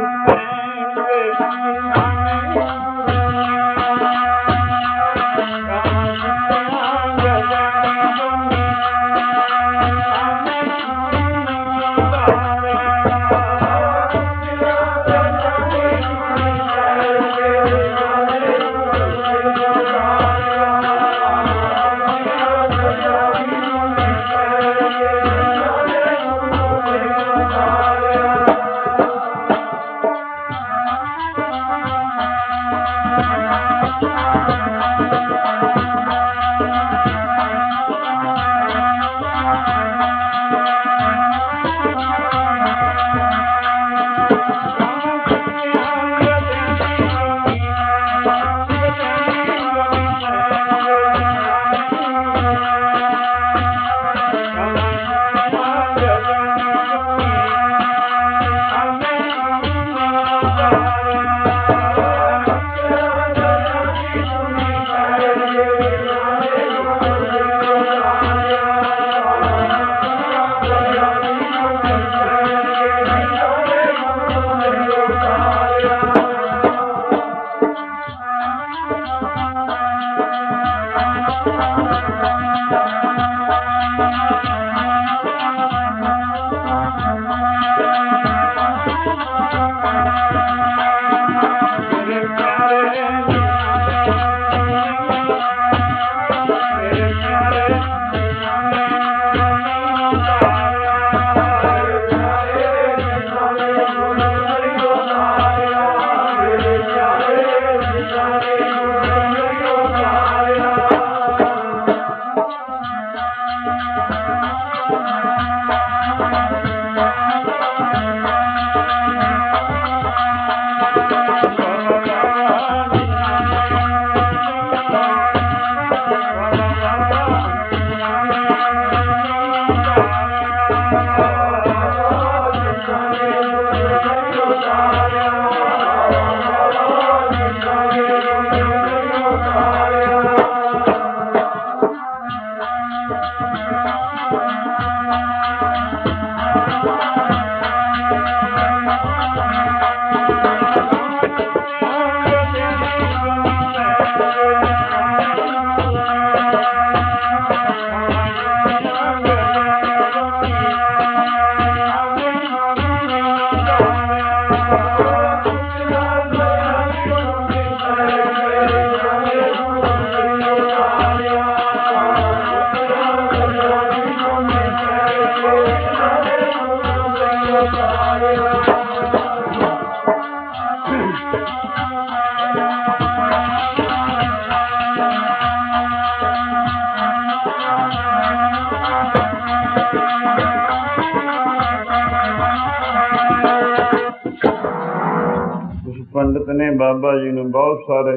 पंडित ने बाबा जी ने बहुत सारे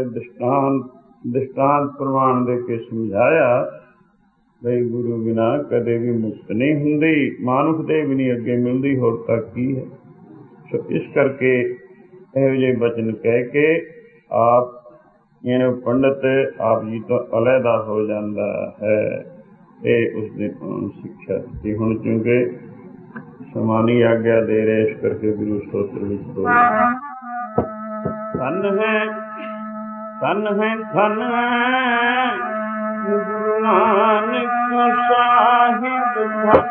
दृष्टांत प्रमाण दे के समझाया बई गुरु बिना कदे भी मुक्त नहीं हुंदी, मानुख दे भी नहीं अगे मिलती, होर तक की है। सो इस करके ਇਹੋ ਜਿਹੇ बचन कह के आप यानी पंडित आप जी तो अलहदा हो जाता है। ये उसने सिक्ख्या दी। हुण क्योंकि समानी आग्ञा दे रहे, इस करके गुरु स्त्रोत्र विच धन है धन है धन है गुरु नानक साहिब धन।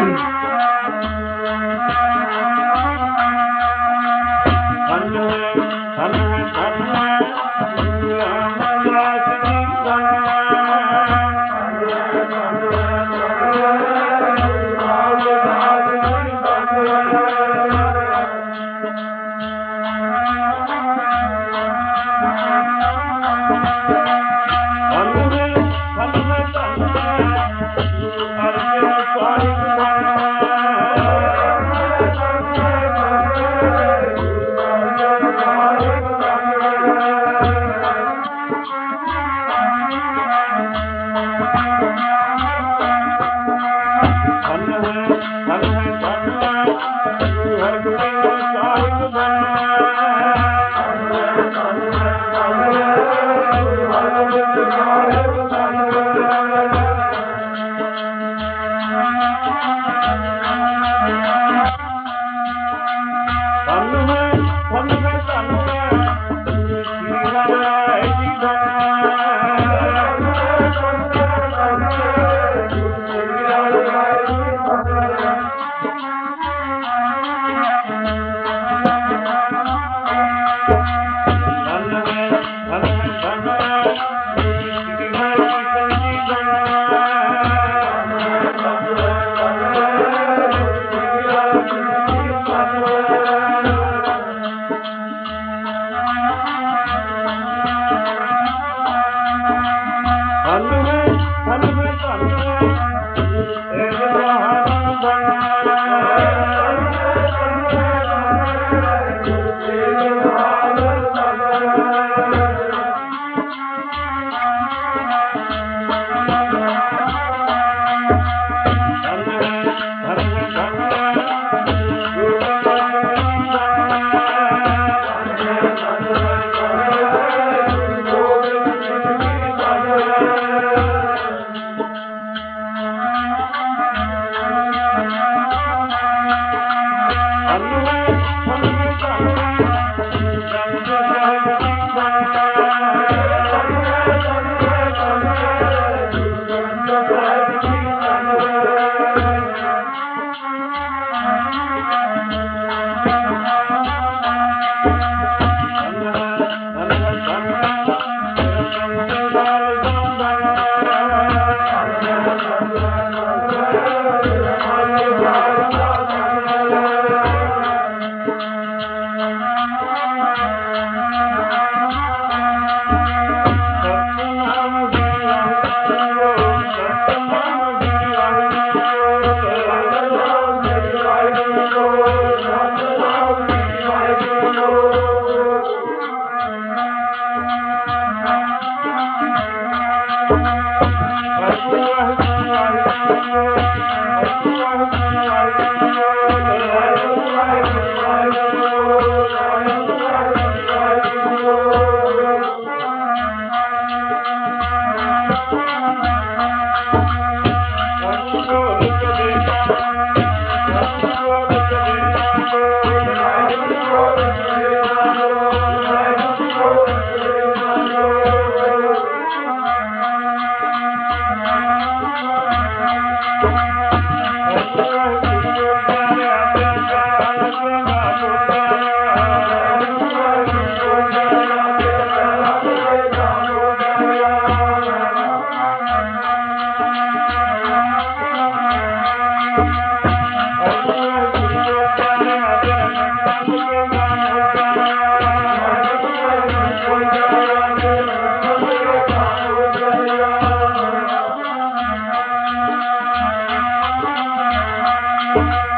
Thank you.